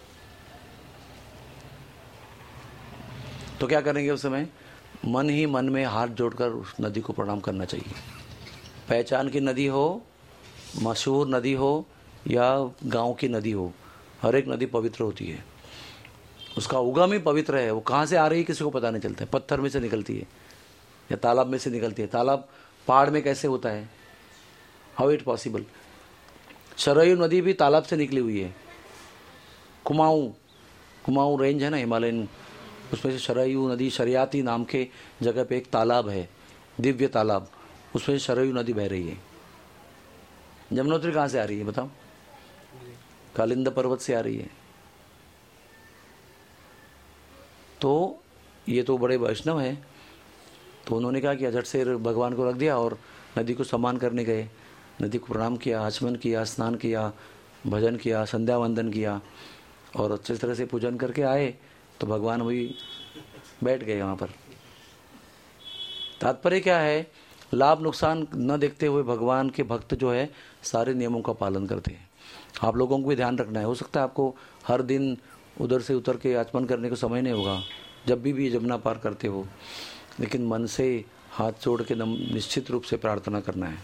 तो क्या करेंगे उस समय? मन ही मन में हाथ जोड़कर उस नदी को प्रणाम करना चाहिए। पहचान की नदी हो, मशहूर नदी हो या गांव की नदी हो, हर एक नदी पवित्र होती है। उसका उगम ही पवित्र है। वो कहाँ से आ रही है किसी को पता नहीं चलता है। पत्थर में से निकलती है या तालाब में से निकलती है। तालाब पहाड़ में कैसे होता है? How it possible? सरयू नदी भी तालाब से निकली हुई है। कुमाऊं कुमाऊं रेंज है ना हिमालयन, उसमें से सरयू नदी, शरियाती नाम के जगह पे एक तालाब है, दिव्य तालाब, उसमें से सरयू नदी बह रही है। यमुनोत्री कहाँ से आ रही है बताओ? कालिंद पर्वत से आ रही है। तो ये तो बड़े वैष्णव हैं। तो उन्होंने कहा कि झट से भगवान को रख दिया और नदी को सम्मान करने गए। नदी को प्रणाम किया, आचमन किया, स्नान किया, भजन किया, संध्या वंदन किया और अच्छी तरह से पूजन करके आए। तो भगवान वही बैठ गए वहाँ पर। तात्पर्य क्या है? लाभ नुकसान न देखते हुए भगवान के भक्त जो है सारे नियमों का पालन करते हैं। आप लोगों को भी ध्यान रखना है। हो सकता है आपको हर दिन उधर से उतर के आचमन करने को समय नहीं होगा, जब भी भी जमुना पार करते हो, लेकिन मन से हाथ जोड़ के निश्चित रूप से प्रार्थना करना है।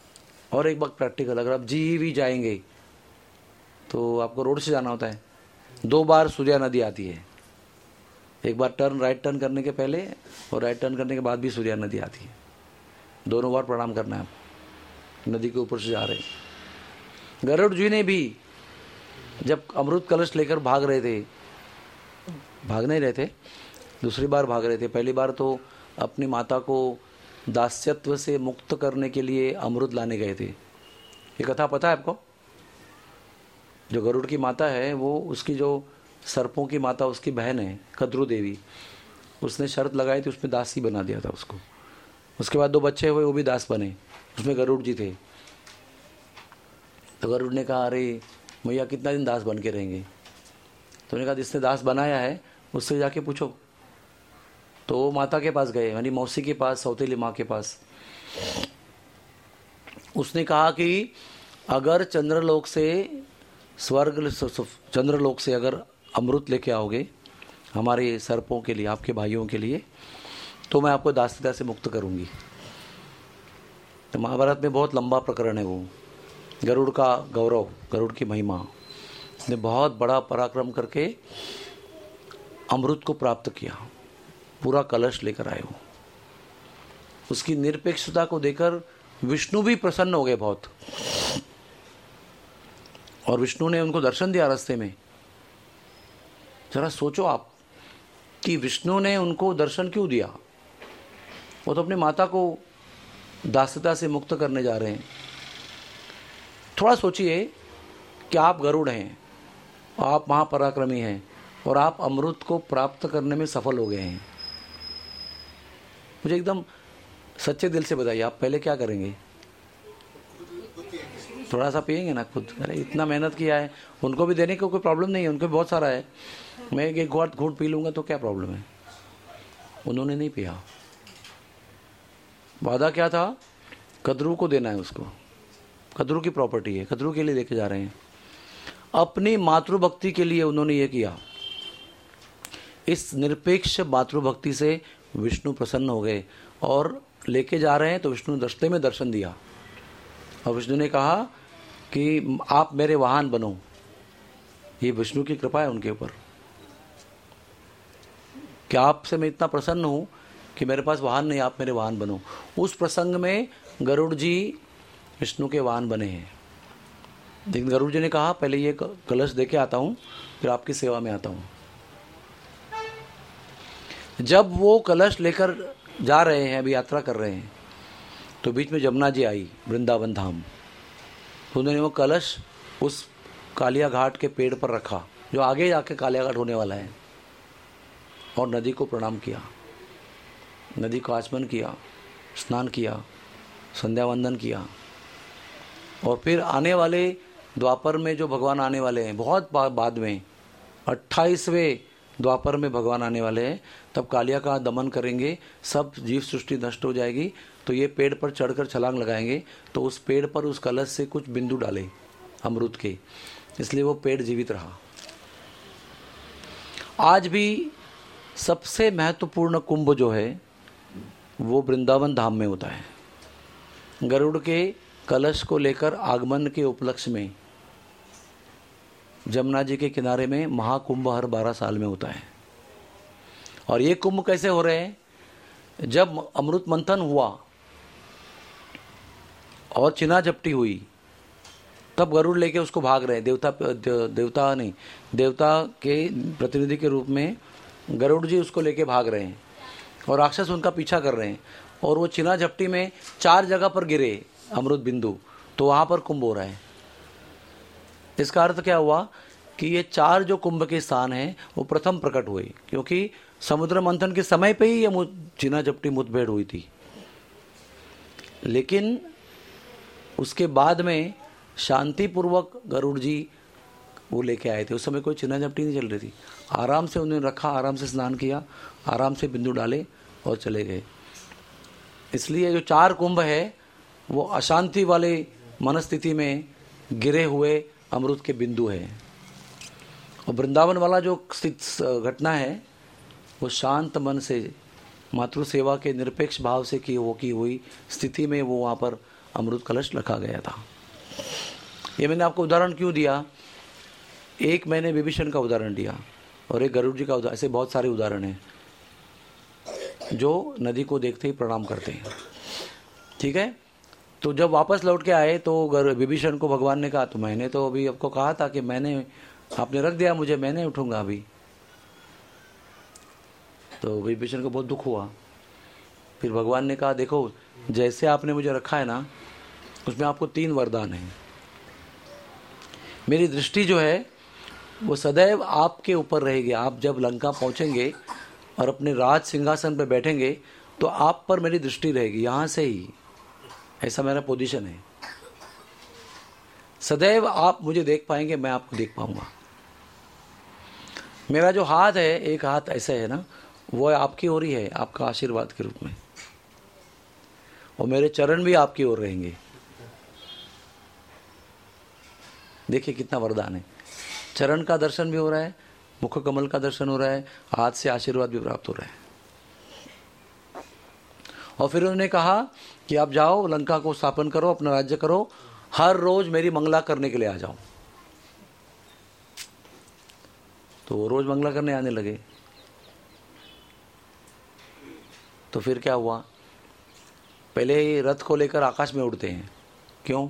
और एक बात प्रैक्टिकल, अगर आप जी भी जाएंगे तो आपको रोड से जाना होता है, दो बार सूर्या नदी आती है, एक बार टर्न राइट टर्न करने के पहले और राइट टर्न करने के बाद भी सूर्या नदी आती है। दोनों बार प्रणाम करना है आपको, नदी के ऊपर से जा रहे हैं। गरुड़ जी ने भी जब अमृत कलश लेकर भाग रहे थे, भाग नहीं रहे थे, दूसरी बार भाग रहे थे। पहली बार तो अपनी माता को दास्यत्व से मुक्त करने के लिए अमृत लाने गए थे। ये कथा पता है आपको? जो गरुड़ की माता है वो उसकी जो सर्पों की माता उसकी बहन है कद्रू देवी, उसने शर्त लगाई थी, उसमें दासी बना दिया था उसको। उसके बाद दो बच्चे हुए, वो भी दास बने, उसमें गरुड़ जी थे। तो गरुड़ ने कहा अरे मैया कितना दिन दास बन के रहेंगे? तो उन्होंने कहा जिसने दास बनाया है उससे जाके पूछो। तो वो माता के पास गए, यानी मौसी के पास, सौतेली माँ के पास। उसने कहा कि अगर चंद्रलोक से स्वर्ग चंद्रलोक से अगर अमृत लेके आओगे हमारे सर्पों के लिए, आपके भाइयों के लिए, तो मैं आपको दास्यता से मुक्त करूंगी। तो महाभारत में बहुत लंबा प्रकरण है वो, गरुड़ का गौरव, गरुड़ की महिमा ने बहुत बड़ा पराक्रम करके अमृत को प्राप्त किया, पूरा कलश लेकर आए हो। उसकी निरपेक्षता को देखकर विष्णु भी प्रसन्न हो गए बहुत, और विष्णु ने उनको दर्शन दिया रास्ते में। जरा सोचो आप कि विष्णु ने उनको दर्शन क्यों दिया? वो तो अपनी माता को दास्यता से मुक्त करने जा रहे हैं। थोड़ा सोचिए कि आप गरुड़ हैं, आप महापराक्रमी हैं और आप अमृत को प्राप्त करने में सफल हो गए हैं। मुझे एकदम सच्चे दिल से बताइए, आप पहले क्या करेंगे? थोड़ा सा पिएंगे ना खुद? अरे इतना मेहनत किया है, उनको भी देने को कोई प्रॉब्लम नहीं है, उनको भी बहुत सारा है। मैं एक घूंट घूंट पी लूंगा तो क्या प्रॉब्लम है? उन्होंने नहीं पिया। वादा क्या था? कद्रू को देना है उसको, कद्रू की प्रॉपर्टी है, कद्रू के लिए लेके जा रहे हैं। अपनी मातृभक्ति के लिए उन्होंने ये किया। इस निरपेक्ष मातृभक्ति से विष्णु प्रसन्न हो गए और लेके जा रहे हैं। तो विष्णु ने रास्ते में दर्शन दिया और विष्णु ने कहा कि आप मेरे वाहन बनो। ये विष्णु की कृपा है उनके ऊपर कि आपसे मैं इतना प्रसन्न हूं कि मेरे पास वाहन नहीं, आप मेरे वाहन बनो। उस प्रसंग में गरुड़ जी विष्णु के वाहन बने हैं। लेकिन गरुड़ जी ने कहा पहले ये कलश देके आता हूं, फिर आपकी सेवा में आता हूं। जब वो कलश लेकर जा रहे हैं, अभी यात्रा कर रहे हैं, तो बीच में जमुना जी आई वृंदावन धाम। तो उन्होंने वो कलश उस कालिया घाट के पेड़ पर रखा जो आगे जाके कालिया घाट होने वाला है, और नदी को प्रणाम किया, नदी को आचमन किया, स्नान किया, संध्या वंदन किया। और फिर आने वाले द्वापर में जो भगवान आने वाले हैं, बहुत बाद में अट्ठाईसवें द्वापर में भगवान आने वाले हैं, तब कालिया का दमन करेंगे, सब जीव सृष्टि नष्ट हो जाएगी। तो ये पेड़ पर चढ़कर छलांग लगाएंगे, तो उस पेड़ पर उस कलश से कुछ बिंदु डाले अमृत के, इसलिए वो पेड़ जीवित रहा। आज भी सबसे महत्वपूर्ण कुंभ जो है वो वृंदावन धाम में होता है। गरुड़ के कलश को लेकर आगमन के उपलक्ष्य में जमुना जी के किनारे में महाकुंभ हर बारह साल में होता है। और ये कुंभ कैसे हो रहे हैं? जब अमृत मंथन हुआ और चिना झपटी हुई, तब गरुड़ लेके उसको भाग रहे हैं। देवता देवता नहीं देवता के प्रतिनिधि के रूप में गरुड़ जी उसको लेके भाग रहे हैं और राक्षस उनका पीछा कर रहे हैं। और वो चिना झपटी में चार जगह पर गिरे अमृत बिंदु, तो वहां पर कुंभ हो रहा है। इसका अर्थ क्या हुआ कि ये चार जो कुंभ के स्थान हैं वो प्रथम प्रकट हुए, क्योंकि समुद्र मंथन के समय पे ही ये चिना झपटी मुठभेड़ हुई थी। लेकिन उसके बाद में शांतिपूर्वक गरुड़ जी वो लेके आए थे। उस समय कोई चिना झपटी नहीं चल रही थी, आराम से उन्होंने रखा, आराम से स्नान किया, आराम से बिंदु डाले और चले गए। इसलिए जो चार कुंभ है वो अशांति वाले मनस्थिति में गिरे हुए अमृत के बिंदु है। और वृंदावन वाला जो घटना है वो शांत मन से मातृ सेवा के निरपेक्ष भाव से की वो की हुई स्थिति में वो वहाँ पर अमृत कलश रखा गया था। ये मैंने आपको उदाहरण क्यों दिया एक मैंने विभीषण का उदाहरण दिया और एक गरुड़ जी का उदाहरण, ऐसे बहुत सारे उदाहरण हैं जो नदी को देखते ही प्रणाम करते हैं। ठीक है, तो जब वापस लौट के आए तो विभीषण को भगवान ने कहा, तो मैंने तो अभी आपको कहा था कि मैंने आपने रख दिया मुझे, मैं नहीं उठूंगा अभी। तो विभीषण को बहुत दुख हुआ। फिर भगवान ने कहा, देखो जैसे आपने मुझे रखा है ना, उसमें आपको तीन वरदान हैं। मेरी दृष्टि जो है वो सदैव आपके ऊपर रहेगी। आप जब लंका पहुंचेंगे और अपने राज सिंहासन पर बैठेंगे तो आप पर मेरी दृष्टि रहेगी, यहाँ से ही, ऐसा मेरा पोजीशन है। सदैव आप मुझे देख पाएंगे, मैं आपको देख पाऊंगा। मेरा जो हाथ है, एक हाथ ऐसे है ना, वो आपकी ओर ही है, आपका आशीर्वाद के रूप में, और मेरे चरण भी आपकी ओर रहेंगे। देखिए कितना वरदान है। चरण का दर्शन भी हो रहा है, मुख कमल का दर्शन हो रहा है, हाथ से आशीर्वाद भी प्राप्त हो रहा है। और फिर उन्होंने कहा कि आप जाओ, लंका को स्थापन करो, अपना राज्य करो, हर रोज मेरी मंगला करने के लिए आ जाओ। तो वो रोज मंगला करने आने लगे। तो फिर क्या हुआ, पहले ही रथ को लेकर आकाश में उड़ते हैं। क्यों?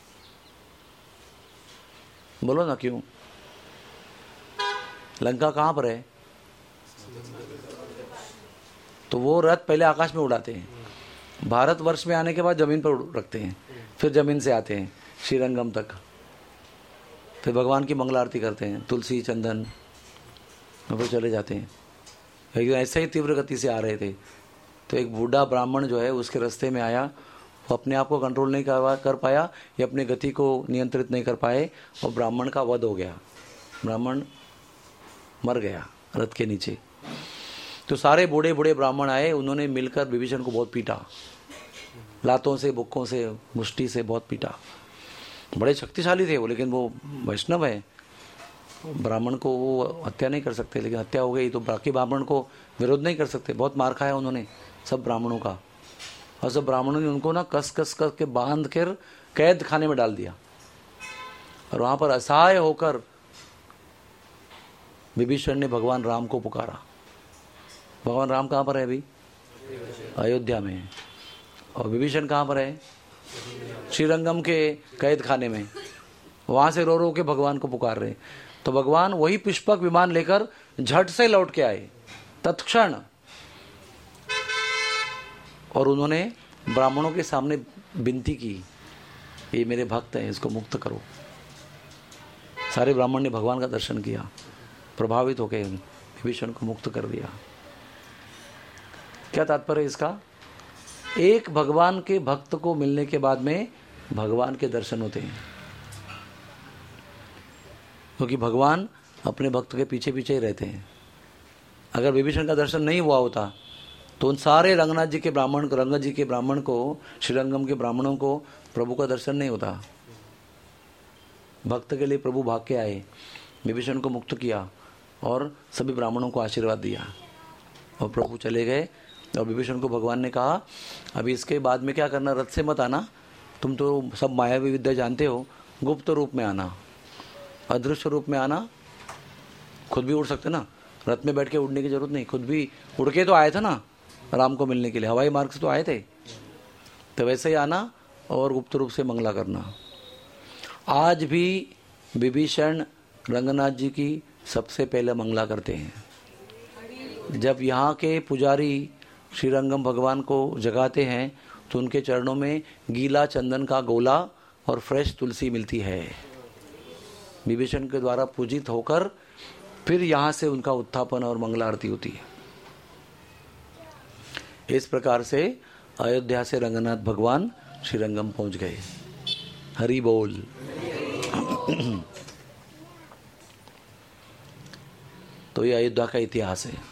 बोलो ना क्यों? लंका कहां पर है? तो वो रथ पहले आकाश में उड़ाते हैं, भारतवर्ष में आने के बाद जमीन पर रखते हैं, फिर जमीन से आते हैं श्रीरंगम तक, फिर भगवान की मंगला आरती करते हैं, तुलसी चंदन, फिर चले जाते हैं। लेकिन ऐसे ही तीव्र गति से आ रहे थे तो एक बूढ़ा ब्राह्मण जो है उसके रास्ते में आया। वो अपने आप को कंट्रोल नहीं कर पाया, या अपनी गति को नियंत्रित नहीं कर पाए, और ब्राह्मण का वध हो गया। ब्राह्मण मर गया रथ के नीचे। तो सारे बूढ़े बूढ़े ब्राह्मण आए, उन्होंने मिलकर विभीषण को बहुत पीटा, लातों से, बुक्कों से, मुष्टि से बहुत पीटा। बड़े शक्तिशाली थे वो, लेकिन वो वैष्णव है, ब्राह्मण को वो हत्या नहीं कर सकते, लेकिन हत्या हो गई तो बाकी ब्राह्मण को विरोध नहीं कर सकते। बहुत मार खाया उन्होंने सब ब्राह्मणों का, और सब ब्राह्मणों ने उनको ना कस कस कस के बांध कर कैद खाने में डाल दिया। और वहां पर असहाय होकर विभीषण ने भगवान राम को पुकारा। भगवान राम कहाँ पर है अभी? अयोध्या में है। और विभीषण कहाँ पर है? श्रीरंगम के कैद खाने में। वहां से रो रो के भगवान को पुकार रहे। तो भगवान वही पुष्पक विमान लेकर झट से लौट के आए तत्क्षण, और उन्होंने ब्राह्मणों के सामने विनती की, ये मेरे भक्त हैं, इसको मुक्त करो। सारे ब्राह्मण ने भगवान का दर्शन किया, प्रभावित होकर विभीषण को मुक्त कर दिया। क्या तात्पर्य है इसका? एक भगवान के भक्त को मिलने के बाद में भगवान के दर्शन होते हैं, क्योंकि भगवान अपने भक्त के पीछे पीछे ही रहते हैं। अगर विभीषण का दर्शन नहीं हुआ होता तो उन सारे रंगनाथ जी के ब्राह्मण को, रंगत जी के ब्राह्मण को, श्रीरंगम के ब्राह्मणों को प्रभु का दर्शन नहीं होता। भक्त के लिए प्रभु भाग के आए, विभीषण को मुक्त किया और सभी ब्राह्मणों को आशीर्वाद दिया, और प्रभु चले गए। और विभीषण को भगवान ने कहा, अभी इसके बाद में क्या करना, रथ से मत आना, तुम तो सब मायावी विद्या जानते हो, गुप्त रूप में आना, अदृश्य रूप में आना। खुद भी उड़ सकते ना, रथ में बैठ के उड़ने की जरूरत नहीं, खुद भी उड़ के तो आए थे ना राम को मिलने के लिए, हवाई मार्ग से तो आए थे। तो वैसे ही आना और गुप्त रूप से मंगला करना। आज भी विभीषण रंगनाथ जी की सबसे पहले मंगला करते हैं। जब यहाँ के पुजारी श्रीरंगम भगवान को जगाते हैं तो उनके चरणों में गीला चंदन का गोला और फ्रेश तुलसी मिलती है। विभीषण के द्वारा पूजित होकर फिर यहाँ से उनका उत्थापन और मंगला आरती होती है। इस प्रकार से अयोध्या से रंगनाथ भगवान श्रीरंगम पहुंच गए। हरि बोल। तो ये अयोध्या का इतिहास है।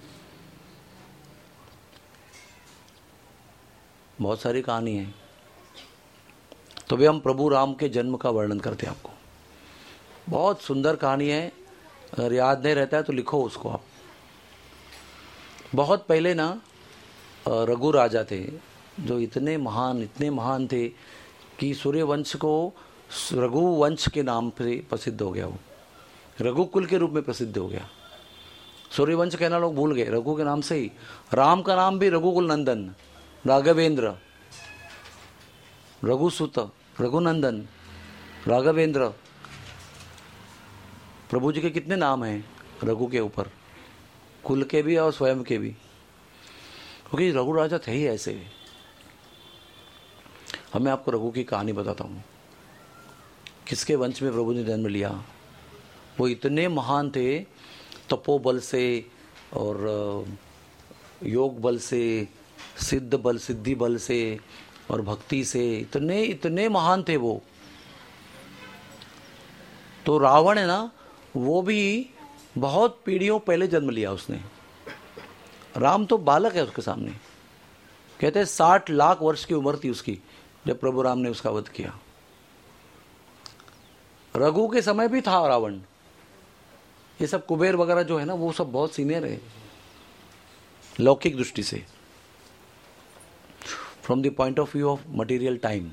बहुत सारी कहानी है। तो भी हम प्रभु राम के जन्म का वर्णन करते हैं आपको। बहुत सुंदर कहानी है, अगर याद नहीं रहता है तो लिखो उसको आप। बहुत पहले ना रघु राजा थे जो इतने महान इतने महान थे कि सूर्यवंश को रघु वंश के नाम से प्रसिद्ध हो गया वो। रघुकुल के रूप में प्रसिद्ध हो गया। सूर्यवंश कहना लोग भूल गए, रघु के नाम से ही। राम का नाम भी रघुकुल नंदन, राघवेंद्र, रघुसुत, रघुनंदन, राघवेंद्र। प्रभु जी के कितने नाम हैं रघु के ऊपर, कुल के भी और स्वयं के भी, क्योंकि रघु राजा थे ही ऐसे। अब मैं आपको रघु की कहानी बताता हूँ, किसके वंश में प्रभु ने जन्म लिया। वो इतने महान थे, तपोबल से और योग बल से, सिद्ध बल, सिद्धि बल से और भक्ति से, इतने इतने महान थे वो। तो रावण है ना, वो भी बहुत पीढ़ियों पहले जन्म लिया उसने। राम तो बालक है उसके सामने। कहते हैं साठ लाख वर्ष की उम्र थी उसकी जब प्रभु राम ने उसका वध किया। रघु के समय भी था रावण। ये सब कुबेर वगैरह जो है ना, वो सब बहुत सीनियर है लौकिक दृष्टि से, from the point of view of material time.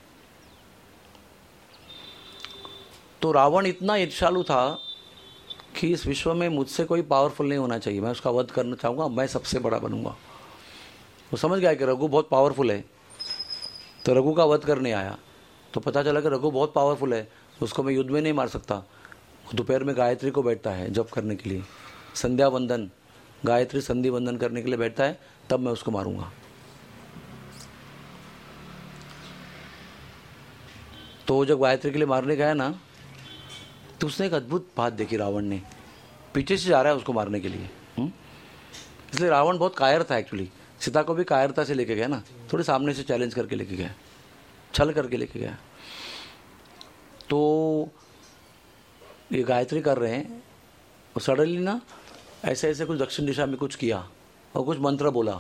तो रावण इतना ईर्ष्यालु था कि इस विश्व में मुझसे कोई पावरफुल नहीं होना चाहिए, मैं उसका वध करना चाहूंगा, मैं सबसे बड़ा बनूंगा। वो समझ गया कि रघु बहुत पावरफुल है, तो रघु का वध करने आया। तो पता चला कि रघु बहुत पावरफुल है, उसको मैं युद्ध में नहीं मार सकता। दोपहर में गायत्री को बैठता है जप करने के लिए, संध्या वंदन, गायत्री संधि वंदन करने के लिए बैठता है, तब मैं उसको मारूंगा। तो जब गायत्री के लिए मारने गया ना, तो उसने एक अद्भुत बात देखी। रावण ने पीछे से जा रहा है उसको मारने के लिए। हुँ? इसलिए रावण बहुत कायर था एक्चुअली। सीता को भी कायरता से लेके गया ना, थोड़े सामने से चैलेंज करके लेके गया, छल करके लेके गया। तो ये गायत्री कर रहे हैं और सडनली ना ऐसे ऐसे कुछ दक्षिण दिशा में कुछ किया और कुछ मंत्र बोला।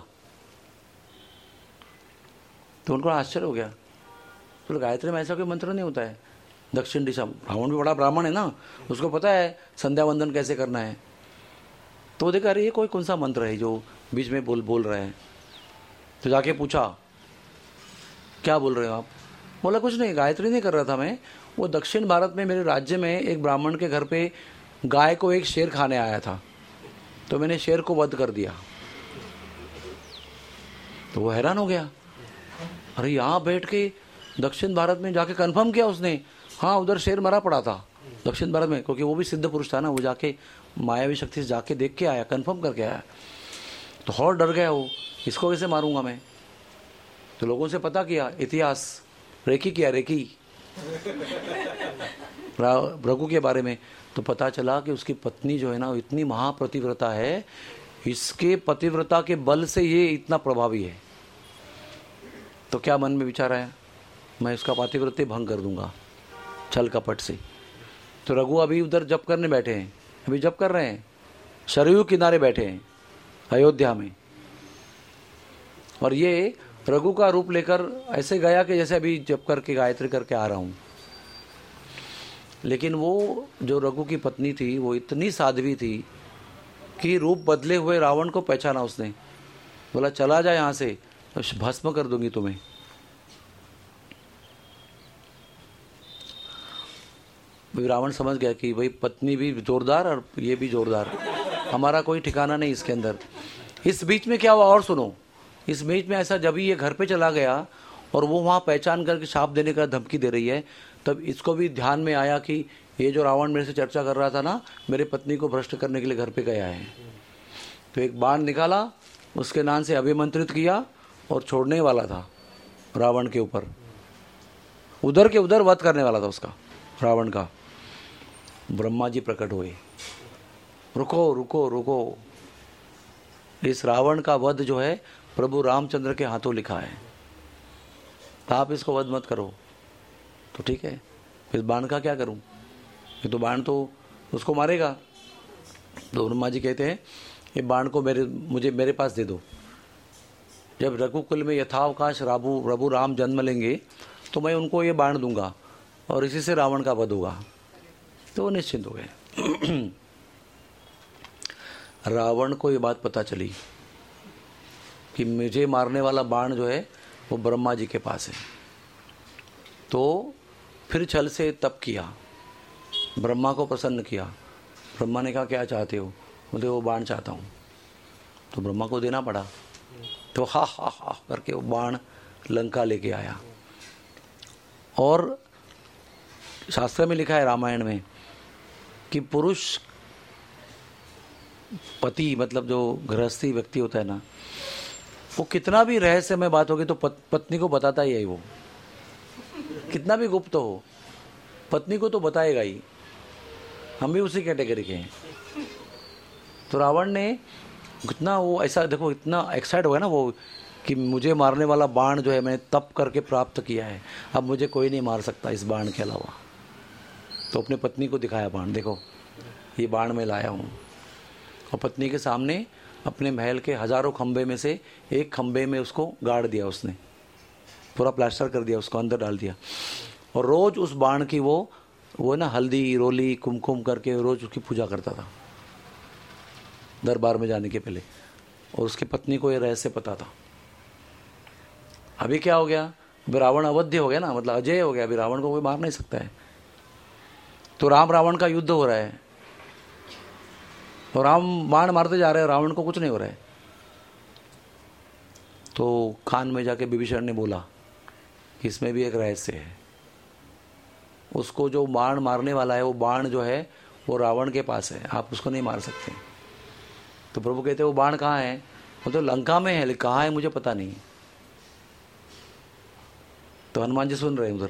तो उनको आश्चर्य हो गया, तो गायत्री में ऐसा कोई मंत्र नहीं होता है दक्षिण दिशा। रावण भी बड़ा ब्राह्मण है ना, उसको पता है संध्या वंदन कैसे करना है। तो देखा अरे ये कोई कौन सा मंत्र है जो बीच में बोल बोल रहे हैं। तो जाके पूछा क्या बोल रहे हो आप? बोला कुछ नहीं, गायत्री नहीं कर रहा था मैं। वो दक्षिण भारत में मेरे राज्य में एक ब्राह्मण के घर पे गाय को एक शेर खाने आया था, तो मैंने शेर को वध कर दिया। तो वो हैरान हो गया, अरे यहाँ बैठ के दक्षिण भारत में जाके कंफर्म किया उसने, हाँ उधर शेर मरा पड़ा था दक्षिण भारत में, क्योंकि वो भी सिद्ध पुरुष था ना। वो जाके मायावी शक्ति से जाके देख के आया, कंफर्म करके आया। तो और डर गया वो, इसको कैसे मारूंगा मैं। तो लोगों से पता किया, इतिहास रेकी किया, रेकी रघु के बारे में। तो पता चला कि उसकी पत्नी जो है ना, इतनी महापतिव्रता है, इसके पतिव्रता के बल से ये इतना प्रभावी है। तो क्या मन में विचार आया, मैं इसका पतिव्रते भंग कर दूंगा छल कपट से। तो रघु अभी उधर जप करने बैठे हैं, अभी जप कर रहे हैं, सरयू किनारे बैठे हैं अयोध्या में। और ये रघु का रूप लेकर ऐसे गया कि जैसे अभी जप करके गायत्री करके आ रहा हूं। लेकिन वो जो रघु की पत्नी थी वो इतनी साध्वी थी कि रूप बदले हुए रावण को पहचाना उसने। बोला चला जा यहां से, तो भस्म कर दूंगी तुम्हें। रावण समझ गया कि भाई पत्नी भी जोरदार और ये भी जोरदार, हमारा कोई ठिकाना नहीं इसके अंदर। इस बीच में क्या हुआ और सुनो। इस बीच में ऐसा, जब ये घर पे चला गया और वो वहाँ पहचान करके शाप देने का धमकी दे रही है, तब इसको भी ध्यान में आया कि ये जो रावण मेरे से चर्चा कर रहा था ना, मेरे पत्नी को भ्रष्ट करने के लिए घर पे गया है। तो एक बाण निकाला, उसके नाम से अभिमंत्रित किया और छोड़ने वाला था रावण के ऊपर, उधर के उधर वध करने वाला था उसका, रावण का। ब्रह्मा जी प्रकट हुए, रुको रुको रुको, इस रावण का वध जो है प्रभु रामचंद्र के हाथों लिखा है, आप इसको वध मत करो। तो ठीक है, इस बाण का क्या करूं, ये तो बाण तो उसको मारेगा। तो ब्रह्मा जी कहते हैं ये बाण को मेरे मुझे मेरे पास दे दो। जब रघुकुल में यथावकाश राबू प्रभु राम जन्म लेंगे तो मैं उनको ये बाण दूंगा और इसी से रावण का वध होगा। तो वो निश्चिंत हो गए। रावण को ये बात पता चली कि मुझे मारने वाला बाण जो है वो ब्रह्मा जी के पास है। तो फिर छल से तप किया, ब्रह्मा को प्रसन्न किया ब्रह्मा ने कहा क्या चाहते हो? बोले वो बाण चाहता हूँ। तो ब्रह्मा को देना पड़ा। तो हा हा हा करके वो बाण लंका लेके आया। और शास्त्र में लिखा है रामायण में कि पुरुष पति मतलब जो गृहस्थी व्यक्ति होता है ना, वो कितना भी रहस्यमय बात होगी तो पत, पत्नी को बताता ही है। वो कितना भी गुप्त हो पत्नी को तो बताएगा ही। हम भी उसी कैटेगरी के हैं। तो रावण ने कितना वो ऐसा देखो इतना एक्साइट हुआ ना वो कि मुझे मारने वाला बाण जो है मैंने तप करके प्राप्त किया है, अब मुझे कोई नहीं मार सकता इस बाण के अलावा। तो अपने पत्नी को दिखाया बाण, देखो ये बाण मैं लाया हूँ। और पत्नी के सामने अपने महल के हजारों खंबे में से एक खंबे में उसको गाड़ दिया, उसने पूरा प्लास्टर कर दिया, उसको अंदर डाल दिया। और रोज उस बाण की वो वो ना हल्दी रोली कुमकुम करके रोज उसकी पूजा करता था दरबार में जाने के पहले। और उसकी पत्नी को ये रहस्य पता था। अभी क्या हो गया, अभी रावण अवध्य हो गया ना, मतलब अजय हो गया। अभी रावण को कोई मार नहीं सकता है। तो राम रावण का युद्ध हो रहा है और राम बाण मारते जा रहे हैं, रावण को कुछ नहीं हो रहा है। तो कान में जाके विभीषण ने बोला कि इसमें भी एक रहस्य है। उसको जो बाण मारने वाला है वो बाण जो है वो रावण के पास है, आप उसको नहीं मार सकते। तो प्रभु कहते हैं वो बाण कहाँ है? वो तो लंका में है, कहाँ है मुझे पता नहीं। तो हनुमान जी सुन रहे हैं उधर,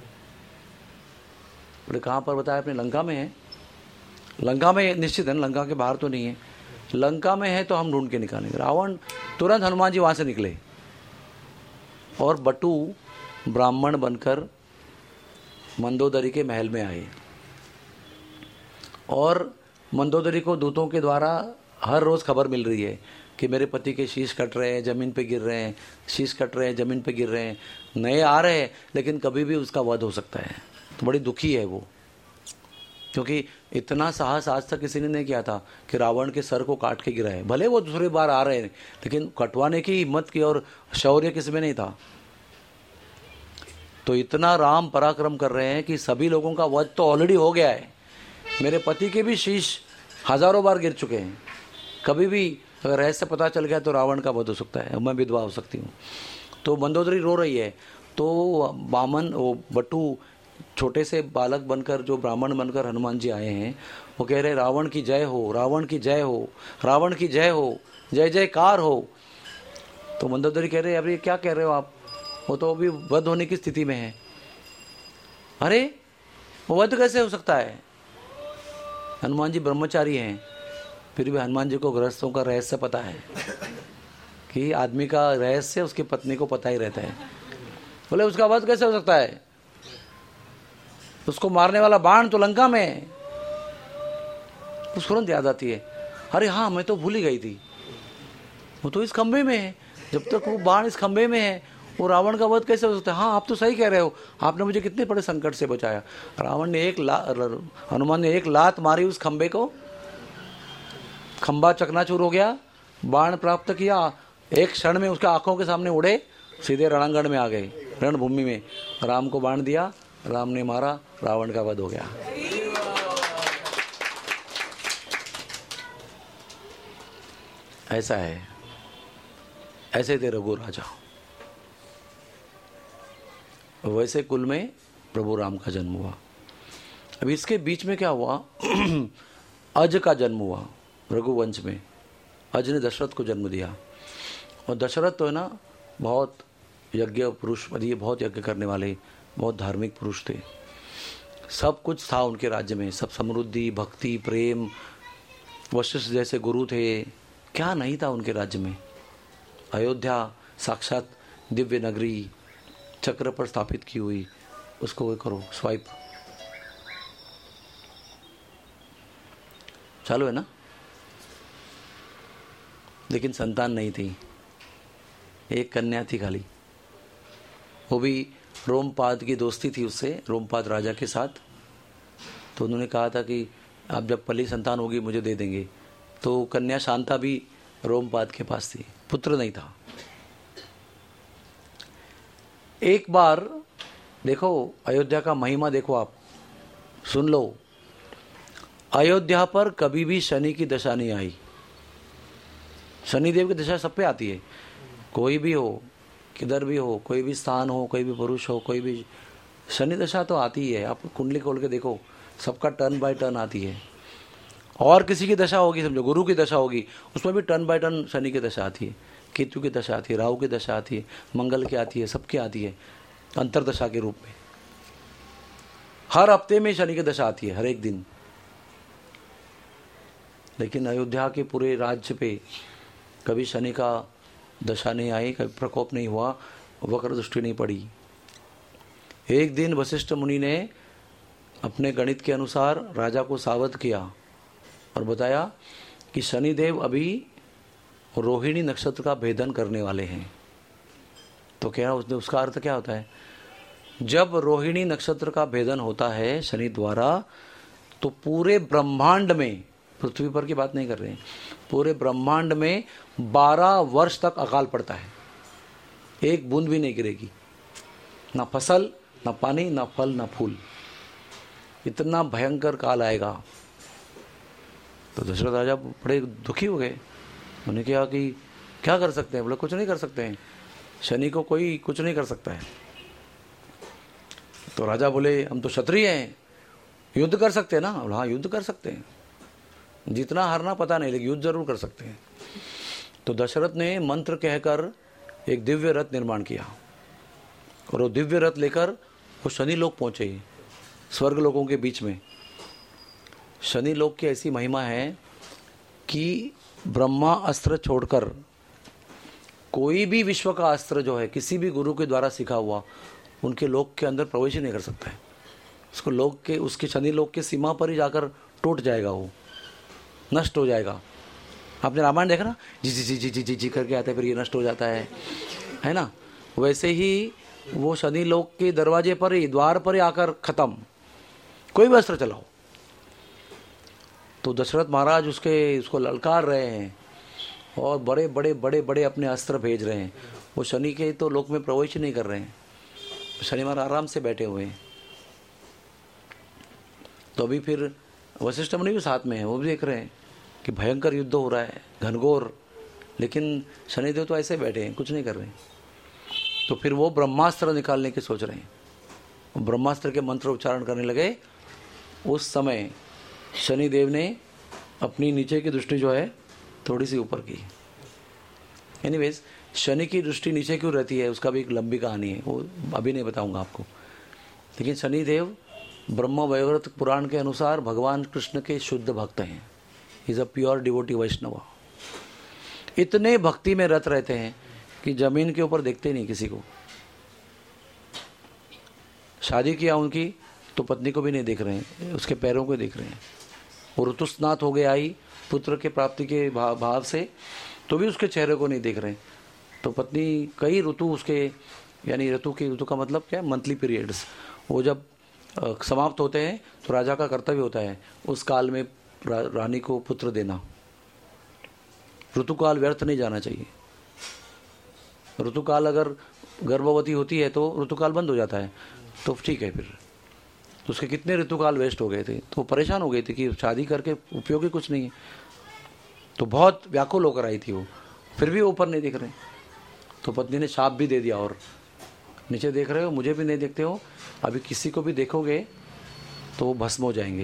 बोले कहाँ पर बताया आपने? लंका में है। लंका में निश्चित है ना, लंका के बाहर तो नहीं है। लंका में है तो हम ढूंढ के निकालेंगे। रावण तुरंत हनुमान जी वहां से निकले और बटू ब्राह्मण बनकर मंदोदरी के महल में आए। और मंदोदरी को दूतों के द्वारा हर रोज खबर मिल रही है कि मेरे पति के शीश कट रहे हैं, जमीन पे गिर रहे हैं, शीश कट रहे हैं, जमीन पे गिर रहे हैं, नए आ रहे हैं, लेकिन कभी भी उसका वध हो सकता है। तो बड़ी दुखी है वो, क्योंकि इतना साहस आज तक किसी ने नहीं किया था कि रावण के सर को काट के गिराए। भले वो दूसरी बार आ रहे हैं, लेकिन कटवाने की हिम्मत की और शौर्य किसी में नहीं था। तो इतना राम पराक्रम कर रहे हैं कि सभी लोगों का वध तो ऑलरेडी हो गया है। मेरे पति के भी शीश हजारों बार गिर चुके हैं। कभी भी अगर रहस्य पता चल गया तो रावण का वध हो सकता है, मैं विधवा हो सकती हूँ। तो मंदोदरी रो रही है। तो बामन वो बटू छोटे से बालक बनकर जो ब्राह्मण बनकर हनुमान जी आए हैं, वो कह रहे रावण की जय हो, रावण की जय हो, रावण की जय हो, जय जयकार हो। तो मंदोदरी कह रहे अरे क्या कह रहे हो आप, वो तो अभी वध होने की स्थिति में है। अरे वो वध कैसे हो सकता है? हनुमान जी ब्रह्मचारी हैं, फिर भी हनुमान जी को गृहस्थों का रहस्य पता है कि आदमी का रहस्य उसकी पत्नी को पता ही रहता है। बोले उसका वध कैसे हो सकता है? उसको मारने वाला बाण तो लंका में है। उसको तुरंत याद आती है, अरे हाँ मैं तो भूल ही गई थी, वो तो इस खंबे में है। जब तक वो बाण इस खंबे में है वो रावण का वध कैसे हो सकता है? हाँ आप तो सही कह रहे हो, आपने मुझे कितने बड़े संकट से बचाया। रावण ने एक ला हनुमान ने एक लात मारी उस खंबे को, खंबा चकनाचूर हो गया, बाण प्राप्त किया, एक क्षण में उसके आंखों के सामने उड़े, सीधे रणांगण में आ गए, रणभूमि में। राम को बाण दिया, राम ने मारा, रावण का वध हो गया। ऐसा है, ऐसे थे रघु राजा। वैसे कुल में प्रभु राम का जन्म हुआ। अब इसके बीच में क्या हुआ अज का जन्म हुआ रघुवंश में। अज ने दशरथ को जन्म दिया। और दशरथ तो है ना बहुत यज्ञ पुरुष, ये बहुत यज्ञ करने वाले, बहुत धार्मिक पुरुष थे। सब कुछ था उनके राज्य में, सब समृद्धि, भक्ति, प्रेम, वशिष्ठ जैसे गुरु थे, क्या नहीं था उनके राज्य में। अयोध्या साक्षात दिव्य नगरी चक्र पर स्थापित की हुई, उसको वो करो स्वाइप चालू है ना। लेकिन संतान नहीं थी, एक कन्या थी खाली, वो भी रोमपाद की दोस्ती थी उससे, रोमपाद राजा के साथ। तो उन्होंने कहा था कि आप जब पली संतान होगी मुझे दे देंगे। तो कन्या शांता भी रोमपाद के पास थी, पुत्र नहीं था। एक बार देखो अयोध्या का महिमा देखो, आप सुन लो। अयोध्या पर कभी भी शनि की दशा नहीं आई। शनिदेव की दशा सब पे आती है, कोई भी हो, किधर भी हो, कोई भी स्थान हो, कोई भी पुरुष हो, कोई भी, शनि दशा तो आती ही है। आप कुंडली खोल के देखो, सबका टर्न बाय टर्न आती है। और किसी की दशा होगी, समझो गुरु की दशा होगी, उसमें भी टर्न बाय टर्न शनि की दशा आती है, केतु की दशा आती है, राहु की दशा आती है, मंगल की आती है, सबकी आती है अंतरदशा के रूप में। हर हफ्ते में शनि की दशा आती है, हर एक दिन। लेकिन अयोध्या के पूरे राज्य पे कभी शनि का दशा नहीं आई, कभी प्रकोप नहीं हुआ, वक्र दृष्टि नहीं पड़ी। एक दिन वशिष्ठ मुनि ने अपने गणित के अनुसार राजा को सावध किया और बताया कि शनिदेव अभी रोहिणी नक्षत्र का भेदन करने वाले हैं। तो क्या उसने, उसका अर्थ क्या होता है? जब रोहिणी नक्षत्र का भेदन होता है शनि द्वारा, तो पूरे ब्रह्मांड में, पृथ्वी पर की बात नहीं कर रहे हैं, पूरे ब्रह्मांड में बारह वर्ष तक अकाल पड़ता है, एक बूंद भी नहीं गिरेगी, ना फसल, ना पानी, ना फल, ना फूल। इतना भयंकर काल आएगा। तो दशरथ राजा बड़े दुखी हो गए। उन्होंने कहा कि क्या कर सकते हैं? बोले कुछ नहीं कर सकते हैं, शनि को कोई कुछ नहीं कर सकता है। तो राजा बोले हम तो क्षत्रिय हैं, युद्ध कर सकते हैं ना? बोले हाँ युद्ध कर सकते हैं, जितना हारना पता नहीं, लेकिन युद्ध जरूर कर सकते हैं। तो दशरथ ने मंत्र कहकर एक दिव्य रथ निर्माण किया और वो दिव्य रथ लेकर वो शनि लोक पहुंचे, स्वर्ग लोकों के बीच में। शनि लोक की ऐसी महिमा है कि ब्रह्मा अस्त्र छोड़कर कोई भी विश्व का अस्त्र जो है किसी भी गुरु के द्वारा सीखा हुआ उनके लोक के अंदर प्रवेश ही नहीं कर सकता है। उसको लोक के, उसके शनि लोक के सीमा पर ही जाकर टूट जाएगा, वो नष्ट हो जाएगा। आपने रामायण देखा ना, जी जी जी जी जी जी जी करके आता है, फिर ये नष्ट हो जाता है, है ना? वैसे ही वो शनि लोक के दरवाजे पर ही, द्वार पर ही आकर खत्म, कोई भी अस्त्र चलाओ। तो दशरथ महाराज उसके उसको ललकार रहे हैं और बड़े बड़े बड़े बड़े अपने अस्त्र भेज रहे हैं। वो शनि के तो लोक में प्रवेश नहीं कर रहे हैं, शनि महाराज आराम से बैठे हुए हैं। तो अभी फिर वशिष्ठ मुनि भी साथ में है, वो भी देख रहे हैं कि भयंकर युद्ध हो रहा है, घनघोर, लेकिन शनिदेव तो ऐसे बैठे हैं, कुछ नहीं कर रहे हैं। तो फिर वो ब्रह्मास्त्र निकालने की सोच रहे हैं, ब्रह्मास्त्र के मंत्र उच्चारण करने लगे। उस समय शनिदेव ने अपनी नीचे की दृष्टि जो है थोड़ी सी ऊपर की। एनीवेज, शनि की दृष्टि नीचे क्यों रहती है उसका भी एक लंबी कहानी है, वो अभी नहीं बताऊंगा आपको। लेकिन शनिदेव ब्रह्म वैवर्त पुराण के अनुसार भगवान कृष्ण के शुद्ध भक्त हैं, is a pure devotee Vaishnav. इतने भक्ति में रत रहते हैं कि जमीन के ऊपर देखते नहीं किसी को। शादी किया उनकी तो पत्नी को भी नहीं देख रहे हैं, उसके पैरों को देख रहे हैं। और ऋतुस्नात हो गए आई पुत्र के प्राप्ति के भाव, भाव से, तो भी उसके चेहरे को नहीं देख रहे हैं। तो पत्नी कई ऋतु उसके, यानी ऋतु की, ऋतु का मतलब क्या है, मंथली पीरियड्स, वो जब समाप्त होते हैं तो राजा का कर्तव्य होता है उस काल में रा, रानी को पुत्र देना। ऋतुकाल व्यर्थ नहीं जाना चाहिए। ऋतुकाल अगर गर्भवती होती है तो ऋतुकाल बंद हो जाता है, तो ठीक है। फिर तो उसके कितने ऋतुकाल वेस्ट हो गए थे, तो परेशान हो गई थी कि शादी करके उपयोगी कुछ नहीं है। तो बहुत व्याकुल होकर आई थी वो, फिर भी ऊपर नहीं देख रहे। तो पत्नी ने शाप भी दे दिया, और नीचे देख रहे हो, मुझे भी नहीं देखते हो, अभी किसी को भी देखोगे तो वो भस्म हो जाएंगे।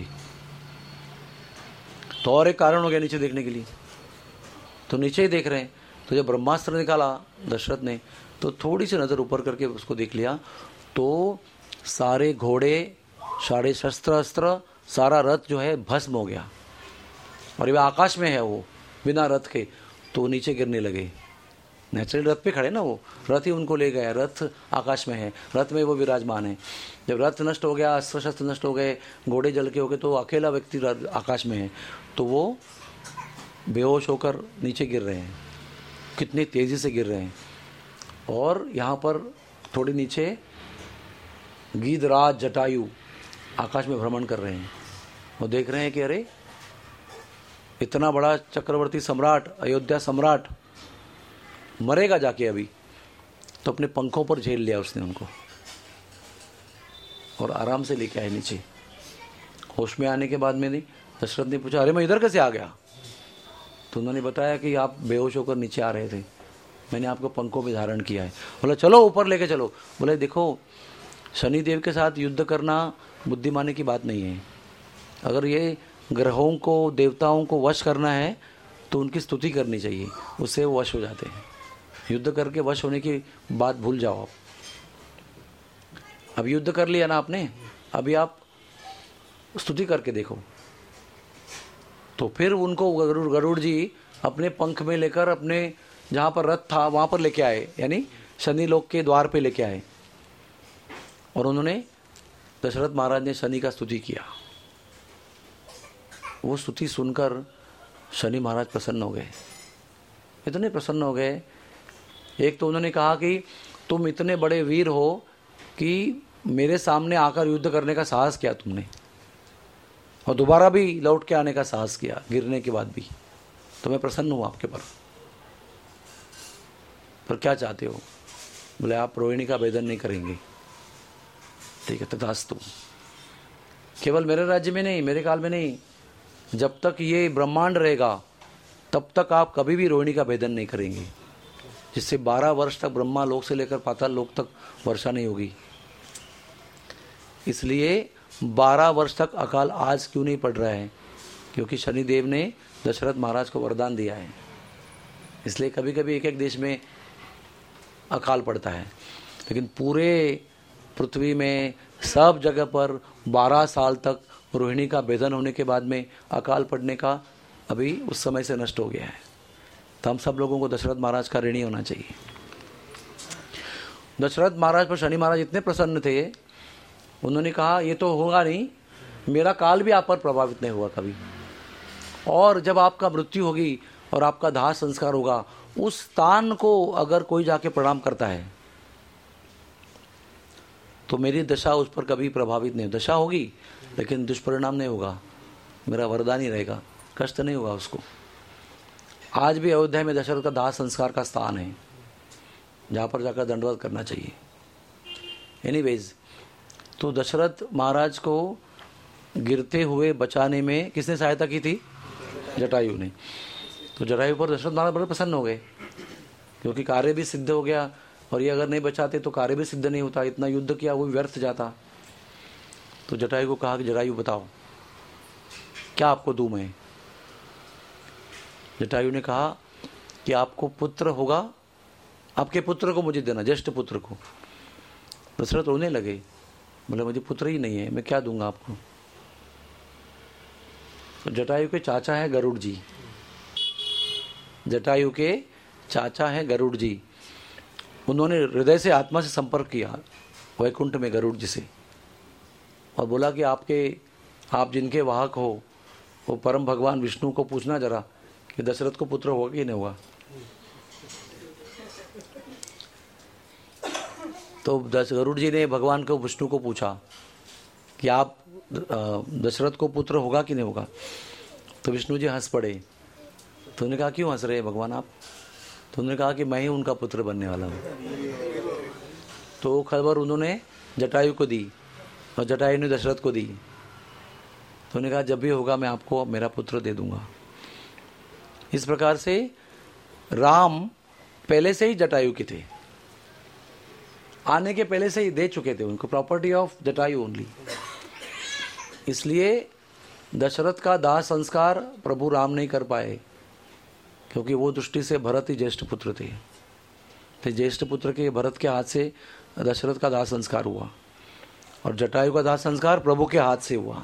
तो और एक कारण हो गया नीचे देखने के लिए, तो नीचे ही देख रहे हैं। तो जब ब्रह्मास्त्र निकाला दशरथ ने, तो थोड़ी सी नज़र ऊपर करके उसको देख लिया, तो सारे घोड़े, सारे शस्त्र अस्त्र, सारा रथ जो है भस्म हो गया। और ये आकाश में है वो, बिना रथ के, तो नीचे गिरने लगे। नेचुरल रथ पे खड़े ना, वो रथ ही उनको ले गया, रथ आकाश में है, रथ में वो विराजमान है। जब रथ नष्ट हो गया, अस्त्र शस्त्र नष्ट हो गए, घोड़े जल के हो गए, तो अकेला व्यक्ति आकाश में है, तो वो बेहोश होकर नीचे गिर रहे हैं। कितनी तेजी से गिर रहे हैं। और यहाँ पर थोड़ी नीचे गीधराज जटायु आकाश में भ्रमण कर रहे हैं। वो देख रहे हैं कि अरे इतना बड़ा चक्रवर्ती सम्राट, अयोध्या सम्राट मरेगा जाके अभी, तो अपने पंखों पर झेल लिया उसने उनको और आराम से लेके आए नीचे। होश में आने के बाद में नहीं दशरथ ने पूछा, अरे मैं इधर कैसे आ गया? तो उन्होंने बताया कि आप बेहोश होकर नीचे आ रहे थे, मैंने आपको पंखों में धारण किया है। बोला चलो ऊपर लेके चलो। बोले देखो, शनिदेव के साथ युद्ध करना बुद्धिमानी की बात नहीं है। अगर ये ग्रहों को, देवताओं को वश करना है तो उनकी स्तुति करनी चाहिए, उससे वो वश हो जाते हैं। युद्ध करके वश होने की बात भूल जाओ आप। अब युद्ध कर लिया ना आपने, अभी आप स्तुति करके देखो। तो फिर उनको गरुड़ गरुड़ जी अपने पंख में लेकर अपने जहाँ पर रथ था वहाँ पर लेके आए, यानी शनि लोक के द्वार पे लेके आए। और उन्होंने, दशरथ महाराज ने शनि का स्तुति किया। वो स्तुति सुनकर शनि महाराज प्रसन्न हो गए, इतने प्रसन्न हो गए। एक तो उन्होंने कहा कि तुम इतने बड़े वीर हो कि मेरे सामने आकर युद्ध करने का साहस किया तुमने, और दोबारा भी लौट के आने का साहस किया गिरने के बाद भी, तो मैं प्रसन्न हूँ आपके पर। पर क्या चाहते हो? बोले आप रोहिणी का भेदन नहीं करेंगे। ठीक है, तथास्तु। केवल मेरे राज्य में नहीं, मेरे काल में नहीं, जब तक ये ब्रह्मांड रहेगा तब तक आप कभी भी रोहिणी का भेदन नहीं करेंगे, जिससे बारह वर्ष तक ब्रह्मा लोक से लेकर पाताल लोक तक वर्षा नहीं होगी। इसलिए बारह वर्ष तक अकाल आज क्यों नहीं पड़ रहा है? क्योंकि शनिदेव ने दशरथ महाराज को वरदान दिया है। इसलिए कभी कभी एक एक देश में अकाल पड़ता है, लेकिन पूरे पृथ्वी में सब जगह पर बारह साल तक रोहिणी का भेदन होने के बाद में अकाल पड़ने का अभी उस समय से नष्ट हो गया है। तो हम सब लोगों को दशरथ महाराज का ऋणी होना चाहिए। दशरथ महाराज पर शनि महाराज इतने प्रसन्न थे, उन्होंने कहा ये तो होगा नहीं, मेरा काल भी आप पर प्रभावित नहीं हुआ कभी, और जब आपका मृत्यु होगी और आपका दाह संस्कार होगा, उस स्थान को अगर कोई जाके प्रणाम करता है तो मेरी दशा उस पर कभी प्रभावित नहीं। दशा होगी लेकिन दुष्परिणाम नहीं होगा, मेरा वरदान ही रहेगा, कष्ट नहीं होगा उसको। आज भी अयोध्या में दशरथ का दाह संस्कार का स्थान है जहाँ पर जाकर दंडवत करना चाहिए। एनीवेज, तो दशरथ महाराज को गिरते हुए बचाने में किसने सहायता की थी? जटायु ने। तो जटायु पर दशरथ महाराज बड़े प्रसन्न हो गए, क्योंकि कार्य भी सिद्ध हो गया, और ये अगर नहीं बचाते तो कार्य भी सिद्ध नहीं होता, इतना युद्ध किया वो व्यर्थ जाता। तो जटायु को कहा कि जटायु बताओ क्या आपको दूं मैं? जटायु ने कहा कि आपको पुत्र होगा, आपके पुत्र को मुझे देना, ज्येष्ठ पुत्र को। दशरथ रोने लगे, बोले मुझे पुत्र ही नहीं है, मैं क्या दूंगा आपको? तो जटायु के चाचा है गरुड़ जी, जटायु के चाचा है गरुड़ जी। उन्होंने हृदय से आत्मा से संपर्क किया वैकुंठ में गरुड़ जी से, और बोला कि आपके आप जिनके वाहक हो वो परम भगवान विष्णु को पूछना जरा कि दशरथ को पुत्र होगा कि नहीं हुआ। तो गरुड़ जी ने भगवान को, विष्णु को पूछा कि आप दशरथ को पुत्र होगा कि नहीं होगा। तो विष्णु जी हंस पड़े। तो उन्होंने कहा क्यों हंस रहे हैं भगवान आप? तो उन्होंने कहा कि मैं ही उनका पुत्र बनने वाला हूँ। तो खबर उन्होंने जटायु को दी और जटायु ने दशरथ को दी। तो उन्होंने कहा जब भी होगा मैं आपको मेरा पुत्र दे दूंगा। इस प्रकार से राम पहले से ही जटायु के थे, आने के पहले से ही दे चुके थे उनको, प्रॉपर्टी ऑफ जटायु ओनली। इसलिए दशरथ का दाह संस्कार प्रभु राम नहीं कर पाए, क्योंकि वो दृष्टि से भरत ही ज्येष्ठ पुत्र थे। तो ज्येष्ठ पुत्र के भरत के हाथ से दशरथ का दाह संस्कार हुआ, और जटायु का दाह संस्कार प्रभु के हाथ से हुआ।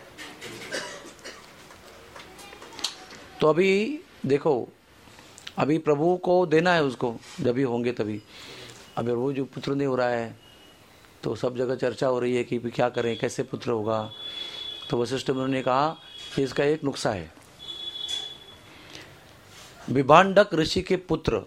तो अभी देखो, अभी प्रभु को देना है उसको, जब भी होंगे तभी। अभी वो जो पुत्र नहीं हो रहा है तो सब जगह चर्चा हो रही है कि क्या करें, कैसे पुत्र होगा। तो वशिष्ठ मुनि ने कहा कि इसका एक नुस्खा है। विभांडक ऋषि के पुत्र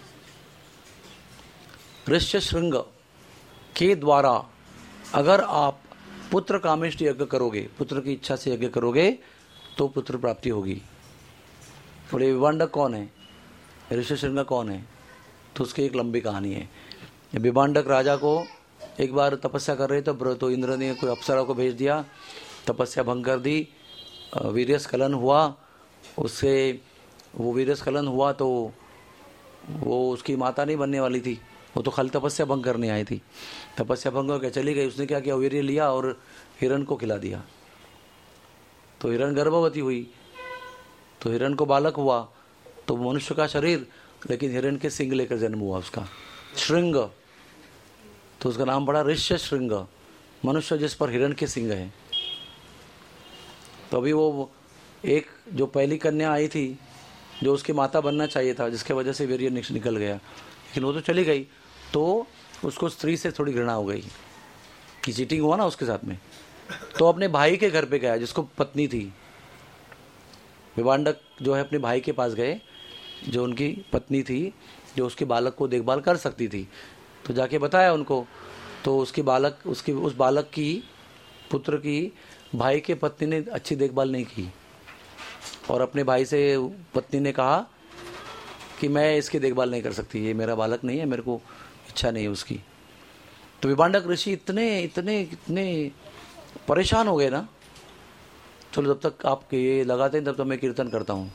ऋष्यशृंग के द्वारा अगर आप पुत्र कामेष्टि यज्ञ करोगे, पुत्र की इच्छा से यज्ञ करोगे तो पुत्र प्राप्ति होगी। बोले विभांडक कौन है, ऋष्यशृंग कौन है? तो उसकी एक लंबी कहानी है। विभांडक राजा को एक बार तपस्या कर रहे थे, तो इंद्र ने कोई अप्सरा को भेज दिया, तपस्या भंग कर दी, वीर्यस्खलन हुआ, उससे वो वीर्यस्खलन हुआ तो वो उसकी माता नहीं बनने वाली थी, वो तो खाली तपस्या भंग करने आई थी। तपस्या भंग होकर चली गई। उसने क्या किया, वीर्य लिया और हिरण को खिला दिया, तो हिरण गर्भवती हुई, तो हिरण को बालक हुआ, तो मनुष्य का शरीर लेकिन हिरण के सिंग लेकर जन्म हुआ उसका, श्रृंग, तो उसका नाम पड़ा ऋष्य श्रृंग, मनुष्य जिस पर हिरण के सिंग है। तो अभी वो एक जो पहली कन्या आई थी जो उसकी माता बनना चाहिए था, जिसके वजह से वीर्य निकल गया, लेकिन वो तो चली गई, तो उसको स्त्री से थोड़ी घृणा हो गई कि चीटिंग हुआ ना उसके साथ में। तो अपने भाई के घर पे गया जिसको पत्नी थी, विभांडक जो है अपने भाई के पास गए जो उनकी पत्नी थी, जो उसके बालक को देखभाल कर सकती थी। तो जाके बताया उनको, तो उसकी बालक उसकी उस बालक की पुत्र की भाई के पत्नी ने अच्छी देखभाल नहीं की, और अपने भाई से पत्नी ने कहा कि मैं इसकी देखभाल नहीं कर सकती, ये मेरा बालक नहीं है, मेरे को इच्छा नहीं है उसकी। तो विभांडक ऋषि इतने इतने इतने परेशान हो गए ना। चलो जब तक आप ये लगाते हैं तब तक मैं कीर्तन करता हूँ।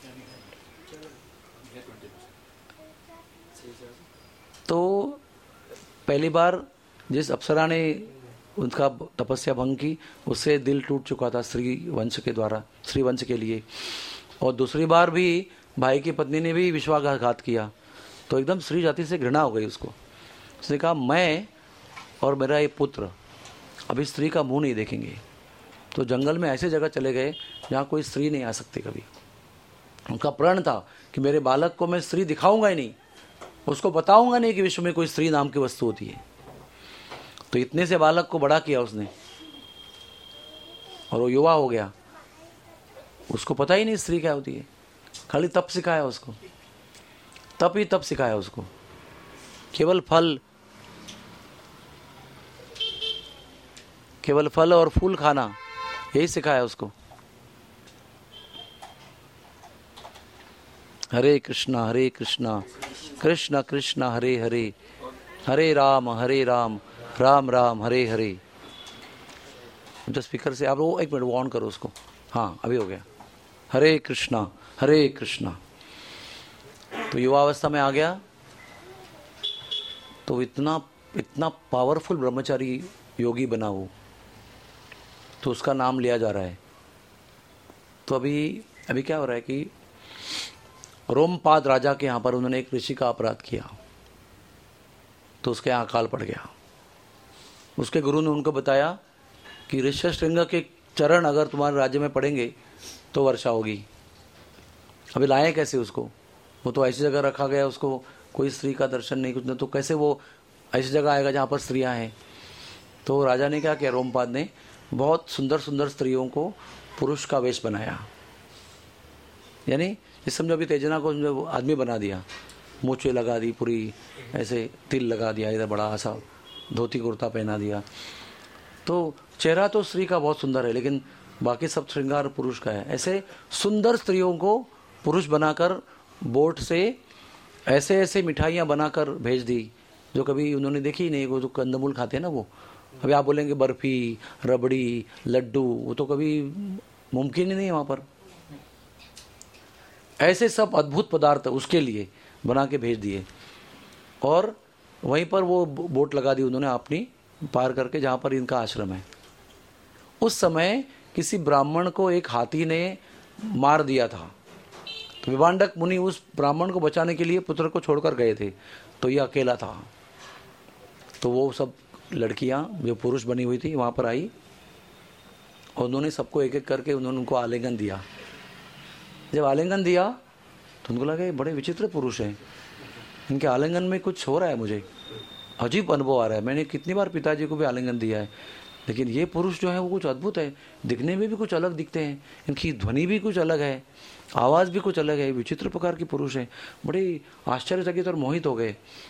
तो पहली बार जिस अप्सरा ने उनका तपस्या भंग की, उससे दिल टूट चुका था स्त्री वंश के द्वारा, स्त्री वंश के लिए। और दूसरी बार भी भाई की पत्नी ने भी विश्वासघात किया, तो एकदम स्त्री जाति से घृणा हो गई उसको। उसने कहा मैं और मेरा ये पुत्र अभी स्त्री का मुंह नहीं देखेंगे। तो जंगल में ऐसे जगह चले गए जहाँ कोई स्त्री नहीं आ सकती कभी। उनका प्रण था कि मेरे बालक को मैं स्त्री दिखाऊंगा ही नहीं, उसको बताऊंगा नहीं कि विश्व में कोई स्त्री नाम की वस्तु होती है। तो इतने से बालक को बड़ा किया उसने, और वो युवा हो गया, उसको पता ही नहीं स्त्री क्या होती है, खाली तप सिखाया उसको, तप ही तप सिखाया उसको, केवल फल केवल फल और फूल खाना, यही सिखाया उसको। हरे कृष्णा हरे कृष्णा कृष्ण कृष्ण हरे हरे, हरे राम हरे राम राम राम हरे हरे। जो स्पीकर से आप वो एक मिनट वो ऑन करो उसको। हाँ अभी हो गया। हरे कृष्णा हरे कृष्णा। तो युवावस्था में आ गया, तो इतना इतना पावरफुल ब्रह्मचारी योगी बना वो, तो उसका नाम लिया जा रहा है। तो अभी अभी क्या हो रहा है कि रोमपाद राजा के यहाँ पर उन्होंने एक ऋषि का अपराध किया, तो उसके यहाँ अकाल पड़ गया। उसके गुरु ने उनको बताया कि ऋष्य श्रृंग के चरण अगर तुम्हारे राज्य में पड़ेंगे तो वर्षा होगी। अभी लाए कैसे उसको, वो तो ऐसी जगह रखा गया, उसको कोई स्त्री का दर्शन नहीं, कुछ नहीं, तो कैसे वो ऐसी जगह आएगा जहाँ पर स्त्रियाँ हैं। तो राजा ने क्या किया, रोमपाद ने बहुत सुंदर सुंदर स्त्रियों को पुरुष का वेश बनाया, यानी इस समझो अभी तेजना को समझो आदमी बना दिया, मूछें लगा दी, पूरी ऐसे तिल लगा दिया, इधर बड़ा ऐसा धोती कुर्ता पहना दिया। तो चेहरा तो स्त्री का बहुत सुंदर है, लेकिन बाकी सब श्रृंगार पुरुष का है। ऐसे सुंदर स्त्रियों को पुरुष बनाकर बोट से ऐसे ऐसे मिठाइयाँ बनाकर भेज दी जो कभी उन्होंने देखी ही नहीं। वो जो कंदमूल खाते हैं ना, वो अभी आप बोलेंगे बर्फी, रबड़ी, लड्डू, वो तो कभी मुमकिन ही नहीं है वहाँ पर। ऐसे सब अद्भुत पदार्थ उसके लिए बना के भेज दिए, और वहीं पर वो बोट लगा दी उन्होंने अपनी पार करके जहाँ पर इनका आश्रम है। उस समय किसी ब्राह्मण को एक हाथी ने मार दिया था, तो विभांडक मुनि उस ब्राह्मण को बचाने के लिए पुत्र को छोड़कर गए थे, तो ये अकेला था। तो वो सब लड़कियां जो पुरुष बनी हुई थी वहाँ पर आई, और उन्होंने सबको एक एक करके उन्होंने उनको आलिंगन दिया। जब आलिंगन दिया तो उनको लगा ये बड़े विचित्र पुरुष हैं, इनके आलिंगन में कुछ हो रहा है, मुझे अजीब अनुभव आ रहा है। मैंने कितनी बार पिताजी को भी आलिंगन दिया है, लेकिन ये पुरुष जो है वो कुछ अद्भुत है, दिखने में भी कुछ अलग दिखते हैं, इनकी ध्वनि भी कुछ अलग है, आवाज़ भी कुछ अलग है, विचित्र प्रकार के पुरुष हैं। बड़े आश्चर्यचकित और मोहित हो गए।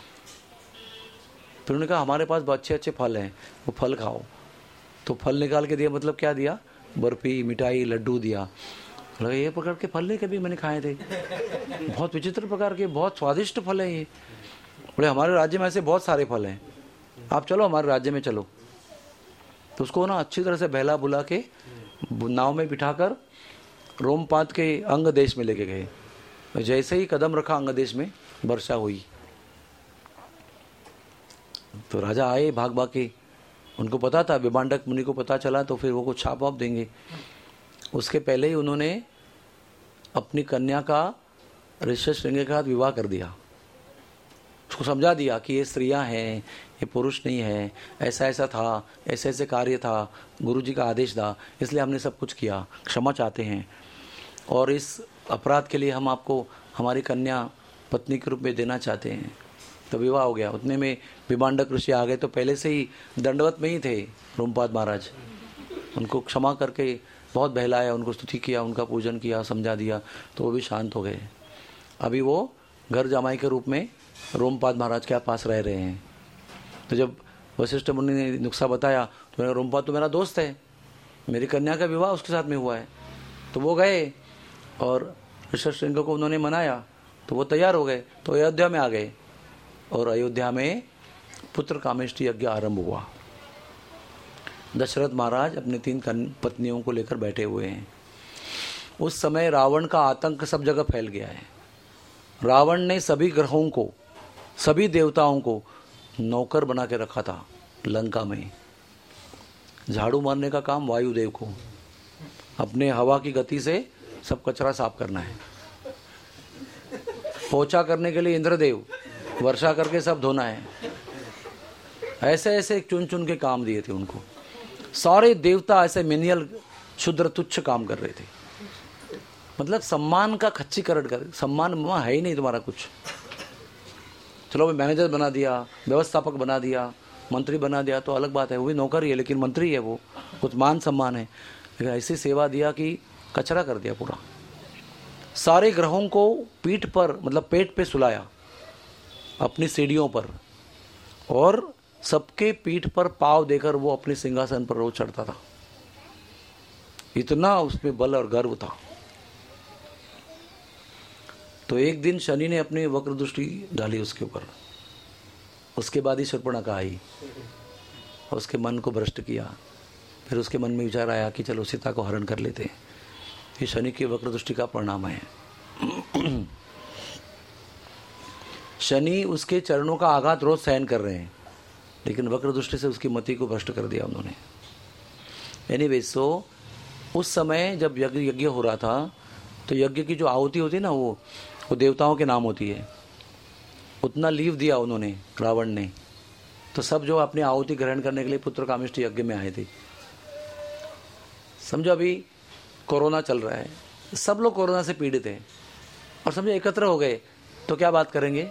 फिर उन्होंने कहा हमारे पास अच्छे अच्छे फल हैं, वो फल खाओ। तो फल निकाल के दिया, मतलब क्या दिया, बर्फी, मिठाई, लड्डू दिया। लगा ये प्रकार के फल नहीं कभी मैंने खाए थे, बहुत विचित्र प्रकार के, बहुत स्वादिष्ट फल हैं ये। बोले हमारे राज्य में ऐसे बहुत सारे फल हैं, आप चलो हमारे राज्य में चलो। तो उसको ना अच्छी तरह से बहला बुला के नाव में बिठाकर रोमपाद के अंग देश में लेके गए। जैसे ही कदम रखा अंग देश में, वर्षा हुई। तो राजा आए भाग भाग के, उनको पता था, विभांडक मुनि को पता चला तो फिर वो कुछ छाप वाप देंगे। उसके पहले ही उन्होंने अपनी कन्या का ऋष्यशृंग के साथ विवाह कर दिया। उसको समझा दिया कि ये स्त्रियां हैं, ये पुरुष नहीं है, ऐसा ऐसा था, ऐसे ऐसे कार्य था, गुरुजी का आदेश था, इसलिए हमने सब कुछ किया, क्षमा चाहते हैं और इस अपराध के लिए हम आपको हमारी कन्या पत्नी के रूप में देना चाहते हैं। तो विवाह हो गया। उतने में विभांडक ऋषि आ गए, तो पहले से ही दंडवत में ही थे रोमपाद महाराज। उनको क्षमा करके बहुत बहलाया, उनको स्तुति किया, उनका पूजन किया, समझा दिया, तो वो भी शांत हो गए। अभी वो घर जमाई के रूप में रोमपाद महाराज के पास रह रहे हैं। तो जब वशिष्ठ मुनि ने नुस्खा बताया तो मैंने, रोमपाद तो मेरा दोस्त है, मेरी कन्या का विवाह उसके साथ में हुआ है। तो वो गए और ऋष्यशृंग को उन्होंने मनाया, तो वो तैयार हो गए, तो अयोध्या में आ गए और अयोध्या में पुत्र कामेष्टि यज्ञ आरंभ हुआ। दशरथ महाराज अपने तीन पत्नियों को लेकर बैठे हुए हैं। उस समय रावण का आतंक सब जगह फैल गया है। रावण ने सभी ग्रहों को, सभी देवताओं को नौकर बना के रखा था लंका में। झाड़ू मारने का काम वायुदेव को, अपने हवा की गति से सब कचरा साफ करना है। पोछा करने के लिए इंद्रदेव, वर्षा करके सब धोना है। ऐसे ऐसे चुन चुन के काम दिए थे उनको। सारे देवता ऐसे मेनियल क्षुद्र तुच्छ काम कर रहे थे। मतलब सम्मान का खच्चीकरण कर, सम्मान वहाँ है ही नहीं तुम्हारा कुछ। चलो मैनेजर बना दिया, व्यवस्थापक बना दिया, मंत्री बना दिया तो अलग बात है, वो भी नौकर ही है लेकिन मंत्री है, वो कुछ मान सम्मान है। लेकिन ऐसी सेवा दिया कि कचरा कर दिया पूरा। सारे ग्रहों को पीठ पर, मतलब पेट पे सुलाया अपनी सीढ़ियों पर, और सबके पीठ पर पाव देकर वो अपने सिंहासन पर रोज चढ़ता था। इतना उसमें बल और गर्व था। तो एक दिन शनि ने अपनी वक्र दृष्टि डाली उसके ऊपर। उसके बाद ही शूर्पणखा आई और उसके मन को भ्रष्ट किया। फिर उसके मन में विचार आया कि चलो सीता को हरण कर लेते हैं। ये शनि की वक्र दृष्टि का परिणाम है। शनि उसके चरणों का आघात रोज सहन कर रहे हैं, लेकिन वक्र दृष्टि से उसकी मति को भ्रष्ट कर दिया उन्होंने। एनीवे, सो उस समय जब यज्ञ यज्ञ हो रहा था तो यज्ञ की जो आहुति होती है ना, वो वो देवताओं के नाम होती है। उतना लीव दिया उन्होंने, रावण ने। तो सब जो अपनी आहुति ग्रहण करने के लिए पुत्र कामेष्टि यज्ञ में आए थे। समझो अभी कोरोना चल रहा है, सब लोग कोरोना से पीड़ित हैं, और समझो एकत्र हो गए तो क्या बात करेंगे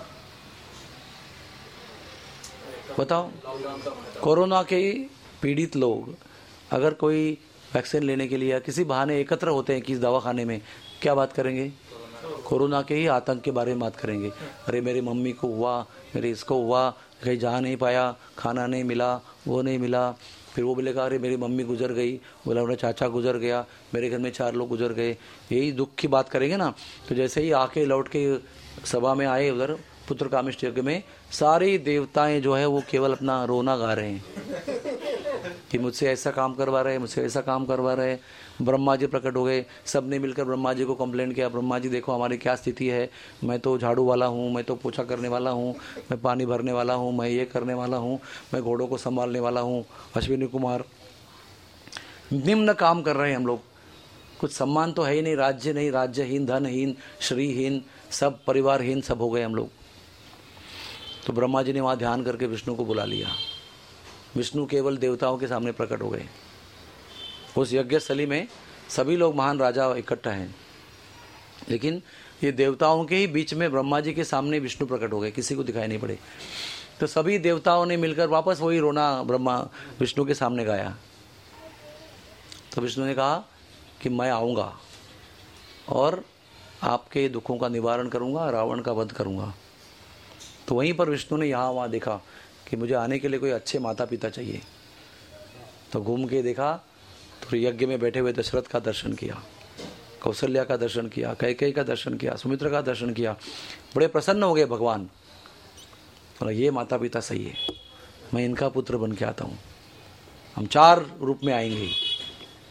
बताओ। कोरोना के पीड़ित लोग अगर कोई वैक्सीन लेने के लिए या किसी बहाने एकत्र होते हैं किसी दवाखाने में, क्या बात करेंगे? कोरोना के ही आतंक के बारे में बात करेंगे। अरे मेरी मम्मी को हुआ, मेरे इसको हुआ, कहीं जा नहीं पाया, खाना नहीं मिला, वो नहीं मिला। फिर वो बोलेगा अरे मेरी मम्मी गुजर गई, बोला मेरा चाचा गुजर गया, मेरे घर में चार लोग गुजर गए। यही दुख की बात करेंगे ना। तो जैसे ही आके लौट के सभा में आए उधर पुत्र कामेष्टि यज्ञ में, सारे देवताएं जो है वो केवल अपना रोना गा रहे हैं कि मुझसे ऐसा काम करवा रहे हैं, मुझसे ऐसा काम करवा रहे हैं। ब्रह्मा जी प्रकट हो गए, सब ने मिलकर ब्रह्मा जी को कंप्लेंट किया, ब्रह्मा जी देखो हमारी क्या स्थिति है, मैं तो झाड़ू वाला हूँ, मैं तो पोछा करने वाला हूँ, मैं पानी भरने वाला हूँ, मैं ये करने वाला हूँ, मैं घोड़ों को संभालने वाला हूँ। अश्विनी कुमार, निम्न काम कर रहे हैं हम लोग। कुछ सम्मान तो है ही नहीं, राज्य नहीं, राज्यहीन, धनहीन, श्रीहीन, सब परिवारहीन सब हो गए हम लोग। तो ब्रह्मा जी ने वहाँ ध्यान करके विष्णु को बुला लिया। विष्णु केवल देवताओं के सामने प्रकट हो गए। उस यज्ञस्थली में सभी लोग महान राजा इकट्ठा हैं, लेकिन ये देवताओं के ही बीच में ब्रह्मा जी के सामने विष्णु प्रकट हो गए, किसी को दिखाई नहीं पड़े। तो सभी देवताओं ने मिलकर वापस वही रोना ब्रह्मा विष्णु के सामने गाया। तो विष्णु ने कहा कि मैं आऊँगा और आपके दुखों का निवारण करूँगा, रावण का वध करूँगा। तो वहीं पर विष्णु ने यहाँ वहाँ देखा कि मुझे आने के लिए कोई अच्छे माता पिता चाहिए। तो घूम के देखा तो यज्ञ में बैठे हुए दशरथ का दर्शन किया, कौशल्या का दर्शन किया, कैकेयी का दर्शन किया, सुमित्रा का दर्शन किया। बड़े प्रसन्न हो गए भगवान। और ये माता पिता सही है, मैं इनका पुत्र बन के आता हूँ। हम चार रूप में आएंगे।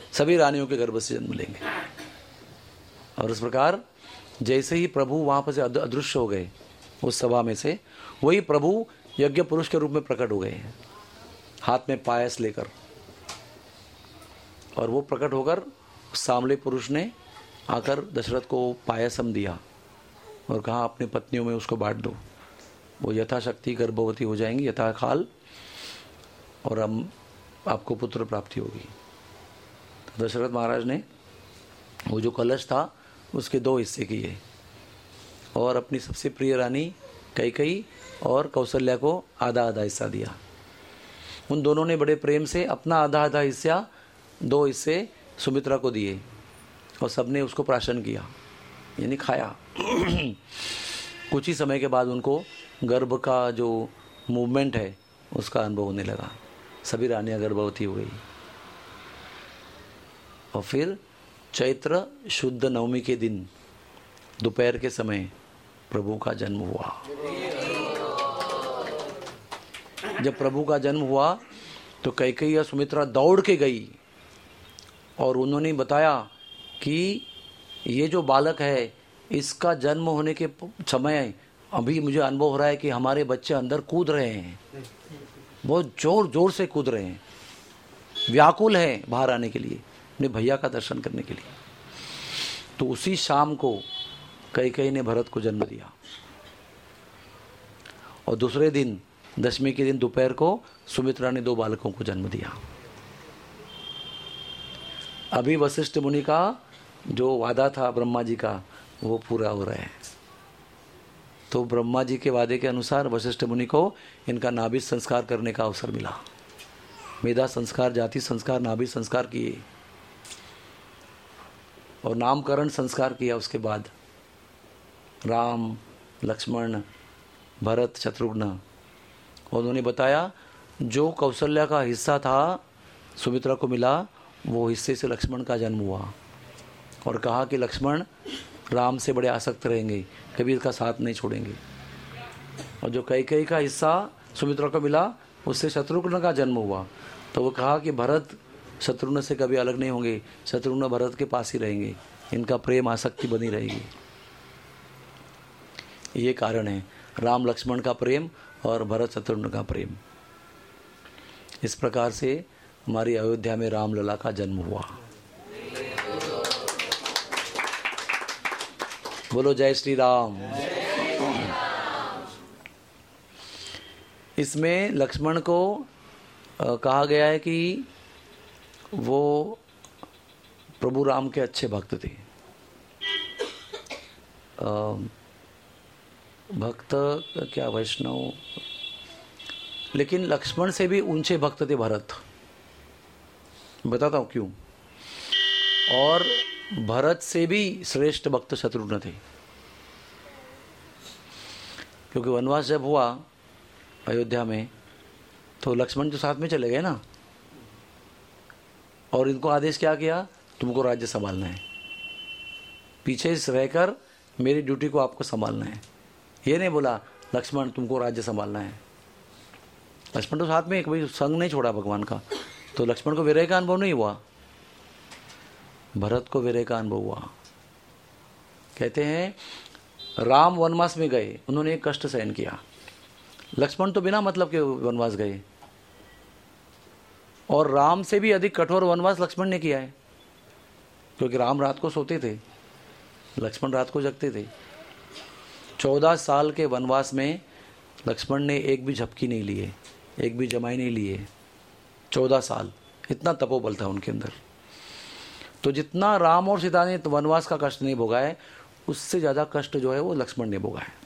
सभी रानियों के गर्भ से जन्म लेंगे। और इस प्रकार जैसे ही प्रभु वहां पर से अदृश्य हो गए उस सभा में से, वही प्रभु यज्ञ पुरुष के रूप में प्रकट हो गए हैं, हाथ में पायस लेकर। और वो प्रकट होकर सामले पुरुष ने आकर दशरथ को पायसम दिया और कहा अपनी पत्नियों में उसको बांट दो, वो यथाशक्ति गर्भवती हो जाएंगी यथा काल, और हम आपको पुत्र प्राप्ति होगी। तो दशरथ महाराज ने वो जो कलश था उसके दो हिस्से किए और अपनी सबसे प्रिय रानी कैकेयी और कौशल्या को आधा आधा हिस्सा दिया। उन दोनों ने बड़े प्रेम से अपना आधा आधा हिस्सा, दो हिस्से सुमित्रा को दिए और सबने उसको प्राशन किया, यानी खाया। कुछ ही समय के बाद उनको गर्भ का जो मूवमेंट है उसका अनुभव होने लगा, सभी रानियां गर्भवती हो गई। और फिर चैत्र शुद्ध नवमी के दिन दोपहर के समय प्रभु का जन्म हुआ। जब प्रभु का जन्म हुआ तो कैकेयी और सुमित्रा दौड़ के गई और उन्होंने बताया कि ये जो बालक है इसका जन्म होने के समय अभी मुझे अनुभव हो रहा है कि हमारे बच्चे अंदर कूद रहे हैं, बहुत जोर जोर से कूद रहे हैं, व्याकुल हैं बाहर आने के लिए, अपने भैया का दर्शन करने के लिए। तो उसी शाम को कैकेयी ने भरत को जन्म दिया और दूसरे दिन दशमी के दिन दोपहर को सुमित्रा ने दो बालकों को जन्म दिया। अभी वशिष्ठ मुनि का जो वादा था ब्रह्मा जी का वो पूरा हो रहा है। तो ब्रह्मा जी के वादे के अनुसार वशिष्ठ मुनि को इनका नाभि संस्कार करने का अवसर मिला। मेधा संस्कार, जाति संस्कार, नाभि संस्कार किए और नामकरण संस्कार किया। उसके बाद राम, लक्ष्मण, भरत, शत्रुघ्न, उन्होंने बताया जो कौशल्या का हिस्सा था सुमित्रा को मिला, वो हिस्से से लक्ष्मण का जन्म हुआ और कहा कि लक्ष्मण राम से बड़े आसक्त रहेंगे, कभी इसका साथ नहीं छोड़ेंगे। और जो कैकेयी का हिस्सा सुमित्रा को मिला उससे शत्रुघ्न का जन्म हुआ, तो वो कहा कि भरत शत्रुघ्न से कभी अलग नहीं होंगे, शत्रुघ्न भरत के पास ही रहेंगे, इनका प्रेम आसक्ति बनी रहेगी। ये कारण है राम लक्ष्मण का प्रेम और भरत शत्रुघ्न का प्रेम। इस प्रकार से हमारी अयोध्या में रामलला का जन्म हुआ। बोलो जय श्री राम। इसमें लक्ष्मण को कहा गया है कि वो प्रभु राम के अच्छे भक्त थे। भक्त क्या वैष्णव, लेकिन लक्ष्मण से भी ऊंचे भक्त थे भरत। बताता हूं क्यों। और भरत से भी श्रेष्ठ भक्त शत्रुघ्न थे, क्योंकि वनवास जब हुआ अयोध्या में तो लक्ष्मण जो साथ में चले गए ना, और इनको आदेश क्या किया, तुमको राज्य संभालना है, पीछे से रहकर मेरी ड्यूटी को आपको संभालना है। ये नहीं बोला लक्ष्मण तुमको राज्य संभालना है। लक्ष्मण तो साथ में एक भाई संग नहीं छोड़ा भगवान का, तो लक्ष्मण को विरह का अनुभव नहीं हुआ, भरत को विरह का अनुभव हुआ। कहते हैं राम वनवास में गए, उन्होंने एक कष्ट सहन किया। लक्ष्मण तो बिना मतलब के वनवास गए, और राम से भी अधिक कठोर वनवास लक्ष्मण ने किया है, क्योंकि राम रात को सोते थे, लक्ष्मण रात को जगते थे। चौदह साल के वनवास में लक्ष्मण ने एक भी झपकी नहीं लिए, एक भी जमाई नहीं लिए। चौदह साल, इतना तपोबल था उनके अंदर। तो जितना राम और सीता ने वनवास का कष्ट नहीं भोगा है, उससे ज्यादा कष्ट जो है वो लक्ष्मण ने भोगा है।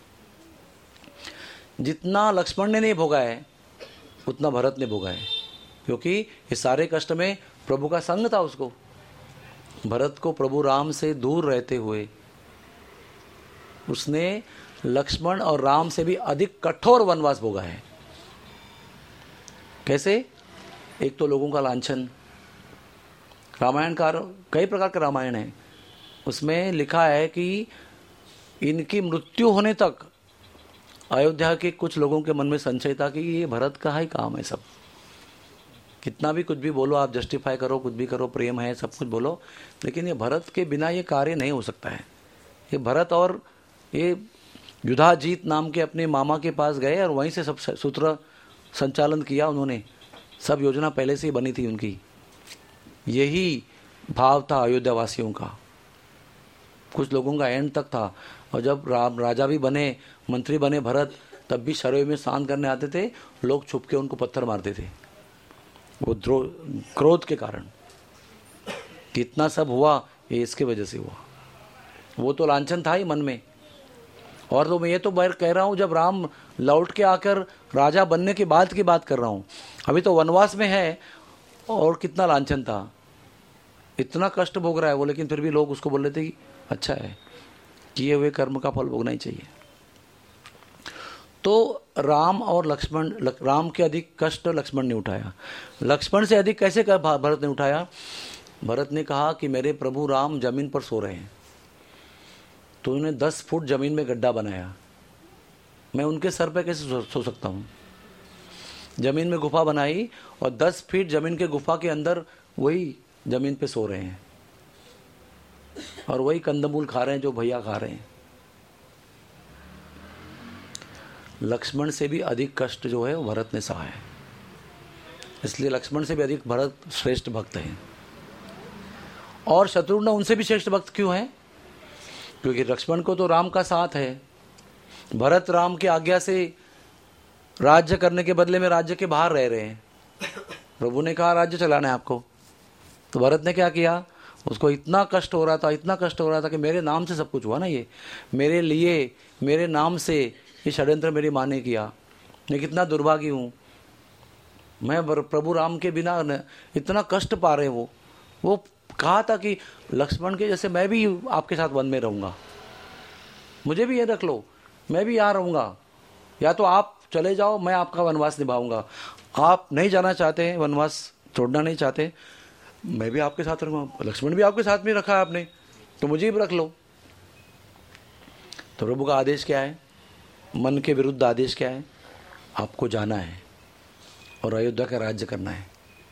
जितना लक्ष्मण ने नहीं भोगा है उतना भरत ने भोगा है, क्योंकि इस सारे कष्ट में प्रभु का संग था उसको। भरत को प्रभु राम से दूर रहते हुए उसने लक्ष्मण और राम से भी अधिक कठोर वनवास भोगा है। कैसे? एक तो लोगों का लांछन। रामायण का कई प्रकार का रामायण है, उसमें लिखा है कि इनकी मृत्यु होने तक अयोध्या के कुछ लोगों के मन में संशय था कि ये भरत का ही काम है सब, कितना भी कुछ भी बोलो आप, जस्टिफाई करो, कुछ भी करो, प्रेम है, सब कुछ बोलो, लेकिन ये भरत के बिना ये कार्य नहीं हो सकता है। ये भरत और ये युधाजीत नाम के अपने मामा के पास गए और वहीं से सब सूत्र संचालन किया उन्होंने। सब योजना पहले से ही बनी थी उनकी। यही भाव था अयोध्या वासियों का, कुछ लोगों का एंड तक था। और जब राम राजा भी बने, मंत्री बने भरत, तब भी शरय में स्नान करने आते थे, लोग छुप के उनको पत्थर मारते थे, वो द्रोह क्रोध के कारण। कितना सब हुआ ये इसके वजह से हुआ। वो तो लांछन था ही मन में। और तो मैं ये तो बैर कह रहा हूँ जब राम लौट के आकर राजा बनने के बाद की बात कर रहा हूँ। अभी तो वनवास में है और कितना लांछन था, इतना कष्ट भोग रहा है वो, लेकिन फिर भी लोग उसको बोल रहे थे कि अच्छा है, किए हुए कर्म का फल भोगना ही चाहिए। तो राम और लक्ष्मण, राम के अधिक कष्ट लक्ष्मण ने उठाया। लक्ष्मण से अधिक कैसे कर भरत ने उठाया? भरत ने कहा कि मेरे प्रभु राम जमीन पर सो रहे हैं, तो उन्होंने दस फुट जमीन में गड्ढा बनाया। मैं उनके सर पे कैसे सो, सो सकता हूँ? जमीन में गुफा बनाई और दस फीट जमीन के गुफा के अंदर वही जमीन पे सो रहे हैं और वही कंदमूल खा रहे हैं जो भैया खा रहे हैं। लक्ष्मण से भी अधिक कष्ट जो है वो भरत ने सहा है, इसलिए लक्ष्मण से भी अधिक भरत श्रेष्ठ भक्त हैं। और शत्रुघ्न उनसे भी श्रेष्ठ भक्त क्यों है? क्योंकि लक्ष्मण को तो राम का साथ है। भरत राम की आज्ञा से राज्य करने के बदले में राज्य के बाहर रह रहे हैं। प्रभु ने कहा राज्य चलाना है आपको, तो भरत ने क्या किया? उसको इतना कष्ट हो रहा था, इतना कष्ट हो रहा था कि मेरे नाम से सब कुछ हुआ ना, ये मेरे लिए, मेरे नाम से ये षड्यंत्र मेरी माँ ने किया। मैं कितना दुर्भागी हूँ, मैं प्रभु राम के बिना इतना कष्ट पा रहे। वो वो कहा था कि लक्ष्मण के जैसे मैं भी आपके साथ वन में रहूँगा, मुझे भी ये रख लो, मैं भी यहाँ रहूँगा, या तो आप चले जाओ, मैं आपका वनवास निभाऊंगा। आप नहीं जाना चाहते हैं, वनवास छोड़ना नहीं चाहते, मैं भी आपके साथ रहूँगा। लक्ष्मण भी आपके साथ में रखा है आपने, तो मुझे भी रख लो। तो प्रभु का आदेश क्या है? मन के विरुद्ध आदेश क्या है? आपको जाना है और अयोध्या का राज्य करना है।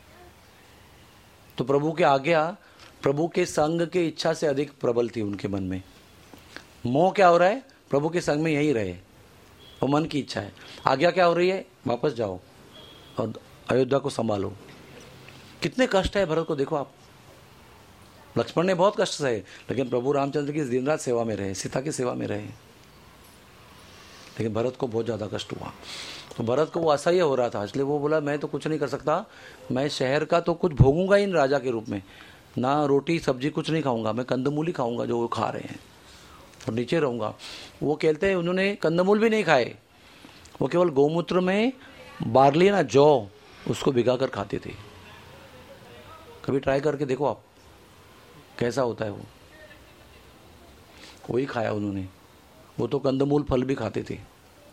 तो प्रभु के आज्ञा, प्रभु के संग के इच्छा से अधिक प्रबल थी उनके मन में। मोह क्या हो रहा है? प्रभु के संग में यही रहे, वो मन की इच्छा है। आज्ञा क्या हो रही है? वापस जाओ और अयोध्या को संभालो। कितने कष्ट है भरत को देखो आप। लक्ष्मण ने बहुत कष्ट सहे, लेकिन प्रभु रामचंद्र की दिन रात सेवा में रहे, सीता की सेवा में रहे, लेकिन भरत को बहुत ज़्यादा कष्ट हुआ। तो भरत को वो असह्य हो रहा था, इसलिए वो बोला मैं तो कुछ नहीं कर सकता, मैं शहर का तो कुछ भोगूंगा ही राजा के रूप में, ना रोटी सब्जी कुछ नहीं खाऊंगा, मैं कंदमूल ही खाऊंगा जो वो खा रहे हैं और नीचे रहूंगा। वो कहते हैं उन्होंने कंदमूल भी नहीं खाए, वो केवल गौमूत्र में बार्ली ना जौ उसको भिगा कर खाते थे। कभी ट्राई करके देखो आप कैसा होता है। वो वही खाया उन्होंने, वो तो कंदमूल फल भी खाते थे।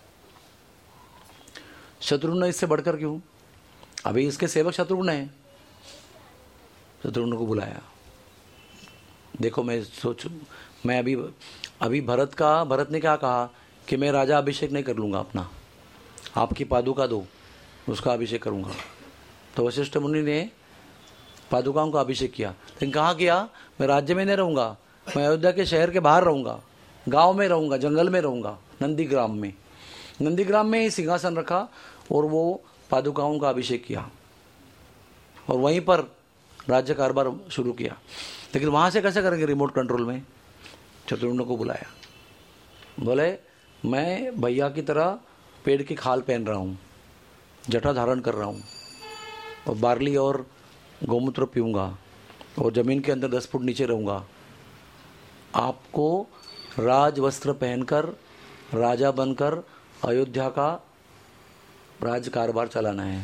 शत्रुघ्न इससे बढ़कर क्यों? अभी इसके सेवक शत्रुघ्न है। शत्रुघ्न को बुलाया, देखो मैं सोच मैं अभी अभी भरत का भरत ने क्या कहा कि मैं राजा अभिषेक नहीं कर लूँगा अपना, आपकी पादुका दो, उसका अभिषेक करूँगा। तो वशिष्ठ मुनि ने पादुकाओं का अभिषेक किया, लेकिन कहाँ किया? मैं राज्य में नहीं रहूँगा, मैं अयोध्या के शहर के बाहर रहूँगा, गांव में रहूँगा, जंगल में रहूँगा, नंदीग्राम में। नंदीग्राम में ही सिंहासन रखा और वो पादुकाओं का अभिषेक किया और वहीं पर राज्य कारभार शुरू किया। लेकिन वहाँ से कैसे करेंगे रिमोट कंट्रोल में? शत्रुघ्न को बुलाया, बोले मैं भैया की तरह पेड़ की खाल पहन रहा हूँ, जटा धारण कर रहा हूँ और बार्ली और गौमूत्र पीऊँगा और ज़मीन के अंदर दस फुट नीचे रहूँगा। आपको राज वस्त्र पहनकर राजा बनकर अयोध्या का राज कारभार चलाना है।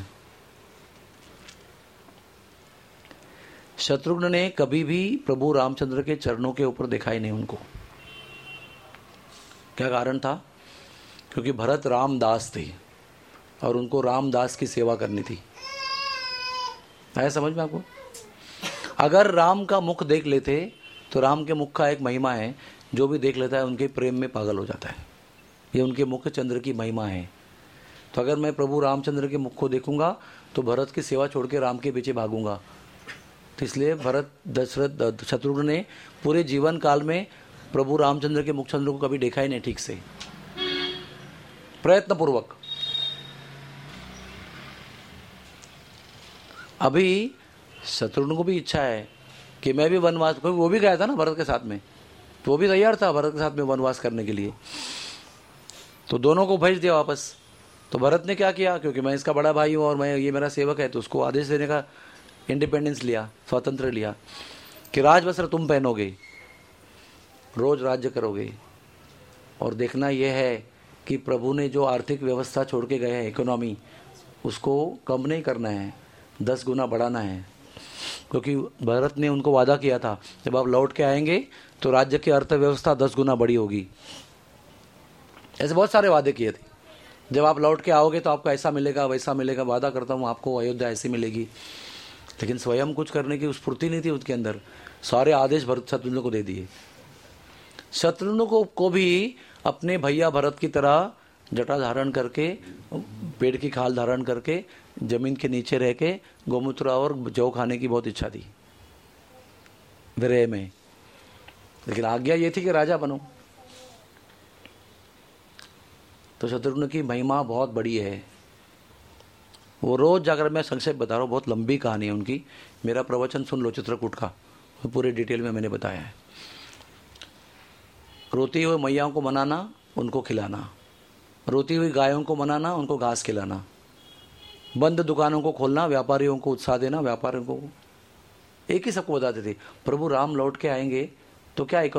शत्रुघ्न ने कभी भी प्रभु रामचंद्र के चरणों के ऊपर देखा ही नहीं उनको। क्या कारण था? क्योंकि भरत रामदास थे और उनको रामदास की सेवा करनी थी। आया समझ में आपको? अगर राम का मुख देख लेते तो राम के मुख का एक महिमा है, जो भी देख लेता है उनके प्रेम में पागल हो जाता है। ये उनके मुख चंद्र की महिमा है। तो अगर मैं प्रभु रामचंद्र के मुख को देखूंगा तो भरत की सेवा छोड़ के राम के पीछे भागूंगा। तो इसलिए भरत दशरथ शत्रुघ्न ने पूरे जीवन काल में प्रभु रामचंद्र के मुखचंद्र को कभी देखा ही नहीं ठीक से, प्रयत्न पूर्वक। अभी शत्रुघ्न को भी इच्छा है कि मैं भी वनवास, क्योंकि वो भी गया था ना भरत के साथ में, तो वो भी तैयार था भरत के साथ में वनवास करने के लिए, तो दोनों को भेज दिया वापस। तो भरत ने क्या किया, क्योंकि मैं इसका बड़ा भाई हूँ और मैं ये मेरा सेवक है, तो उसको आदेश देने का इंडिपेंडेंस लिया, स्वतंत्र लिया कि राजवस्त्र तुम पहनोगे, रोज राज्य करोगे, और देखना यह है कि प्रभु ने जो आर्थिक व्यवस्था छोड़ के गए हैं, इकोनॉमी, उसको कम नहीं करना है, दस गुना बढ़ाना है। क्योंकि भरत ने उनको वादा किया था जब आप लौट के आएंगे तो राज्य की अर्थव्यवस्था दस गुना बड़ी होगी। ऐसे बहुत सारे वादे किए थे, जब आप लौट के आओगे तो आपको ऐसा मिलेगा वैसा मिलेगा, वादा करता हूँ आपको अयोध्या ऐसी मिलेगी। लेकिन स्वयं कुछ करने की स्फूर्ति नहीं थी उसके अंदर, सारे आदेश भरत शत्रुघ्न को दे दिए। शत्रुघ्न को को भी अपने भैया भरत की तरह जटा धारण करके, पेड़ की खाल धारण करके, जमीन के नीचे रह के गोमूत्र और जौ खाने की बहुत इच्छा थी विरह में, लेकिन आज्ञा ये थी कि राजा बनो। तो शत्रुघ्न की महिमा बहुत बड़ी है, वो रोज जाकर, मैं संक्षेप बता रहा हूँ, बहुत लंबी कहानी है उनकी, मेरा प्रवचन सुन लो चित्रकूट का, पूरे डिटेल में मैंने बताया है। रोती हुई मैयाओं को मनाना, उनको खिलाना, रोती हुई गायों को मनाना, उनको घास खिलाना, बंद दुकानों को खोलना, व्यापारियों को उत्साह देना, व्यापारियों को, एक ही सबको बताते थे प्रभु राम लौट के आएंगे तो क्या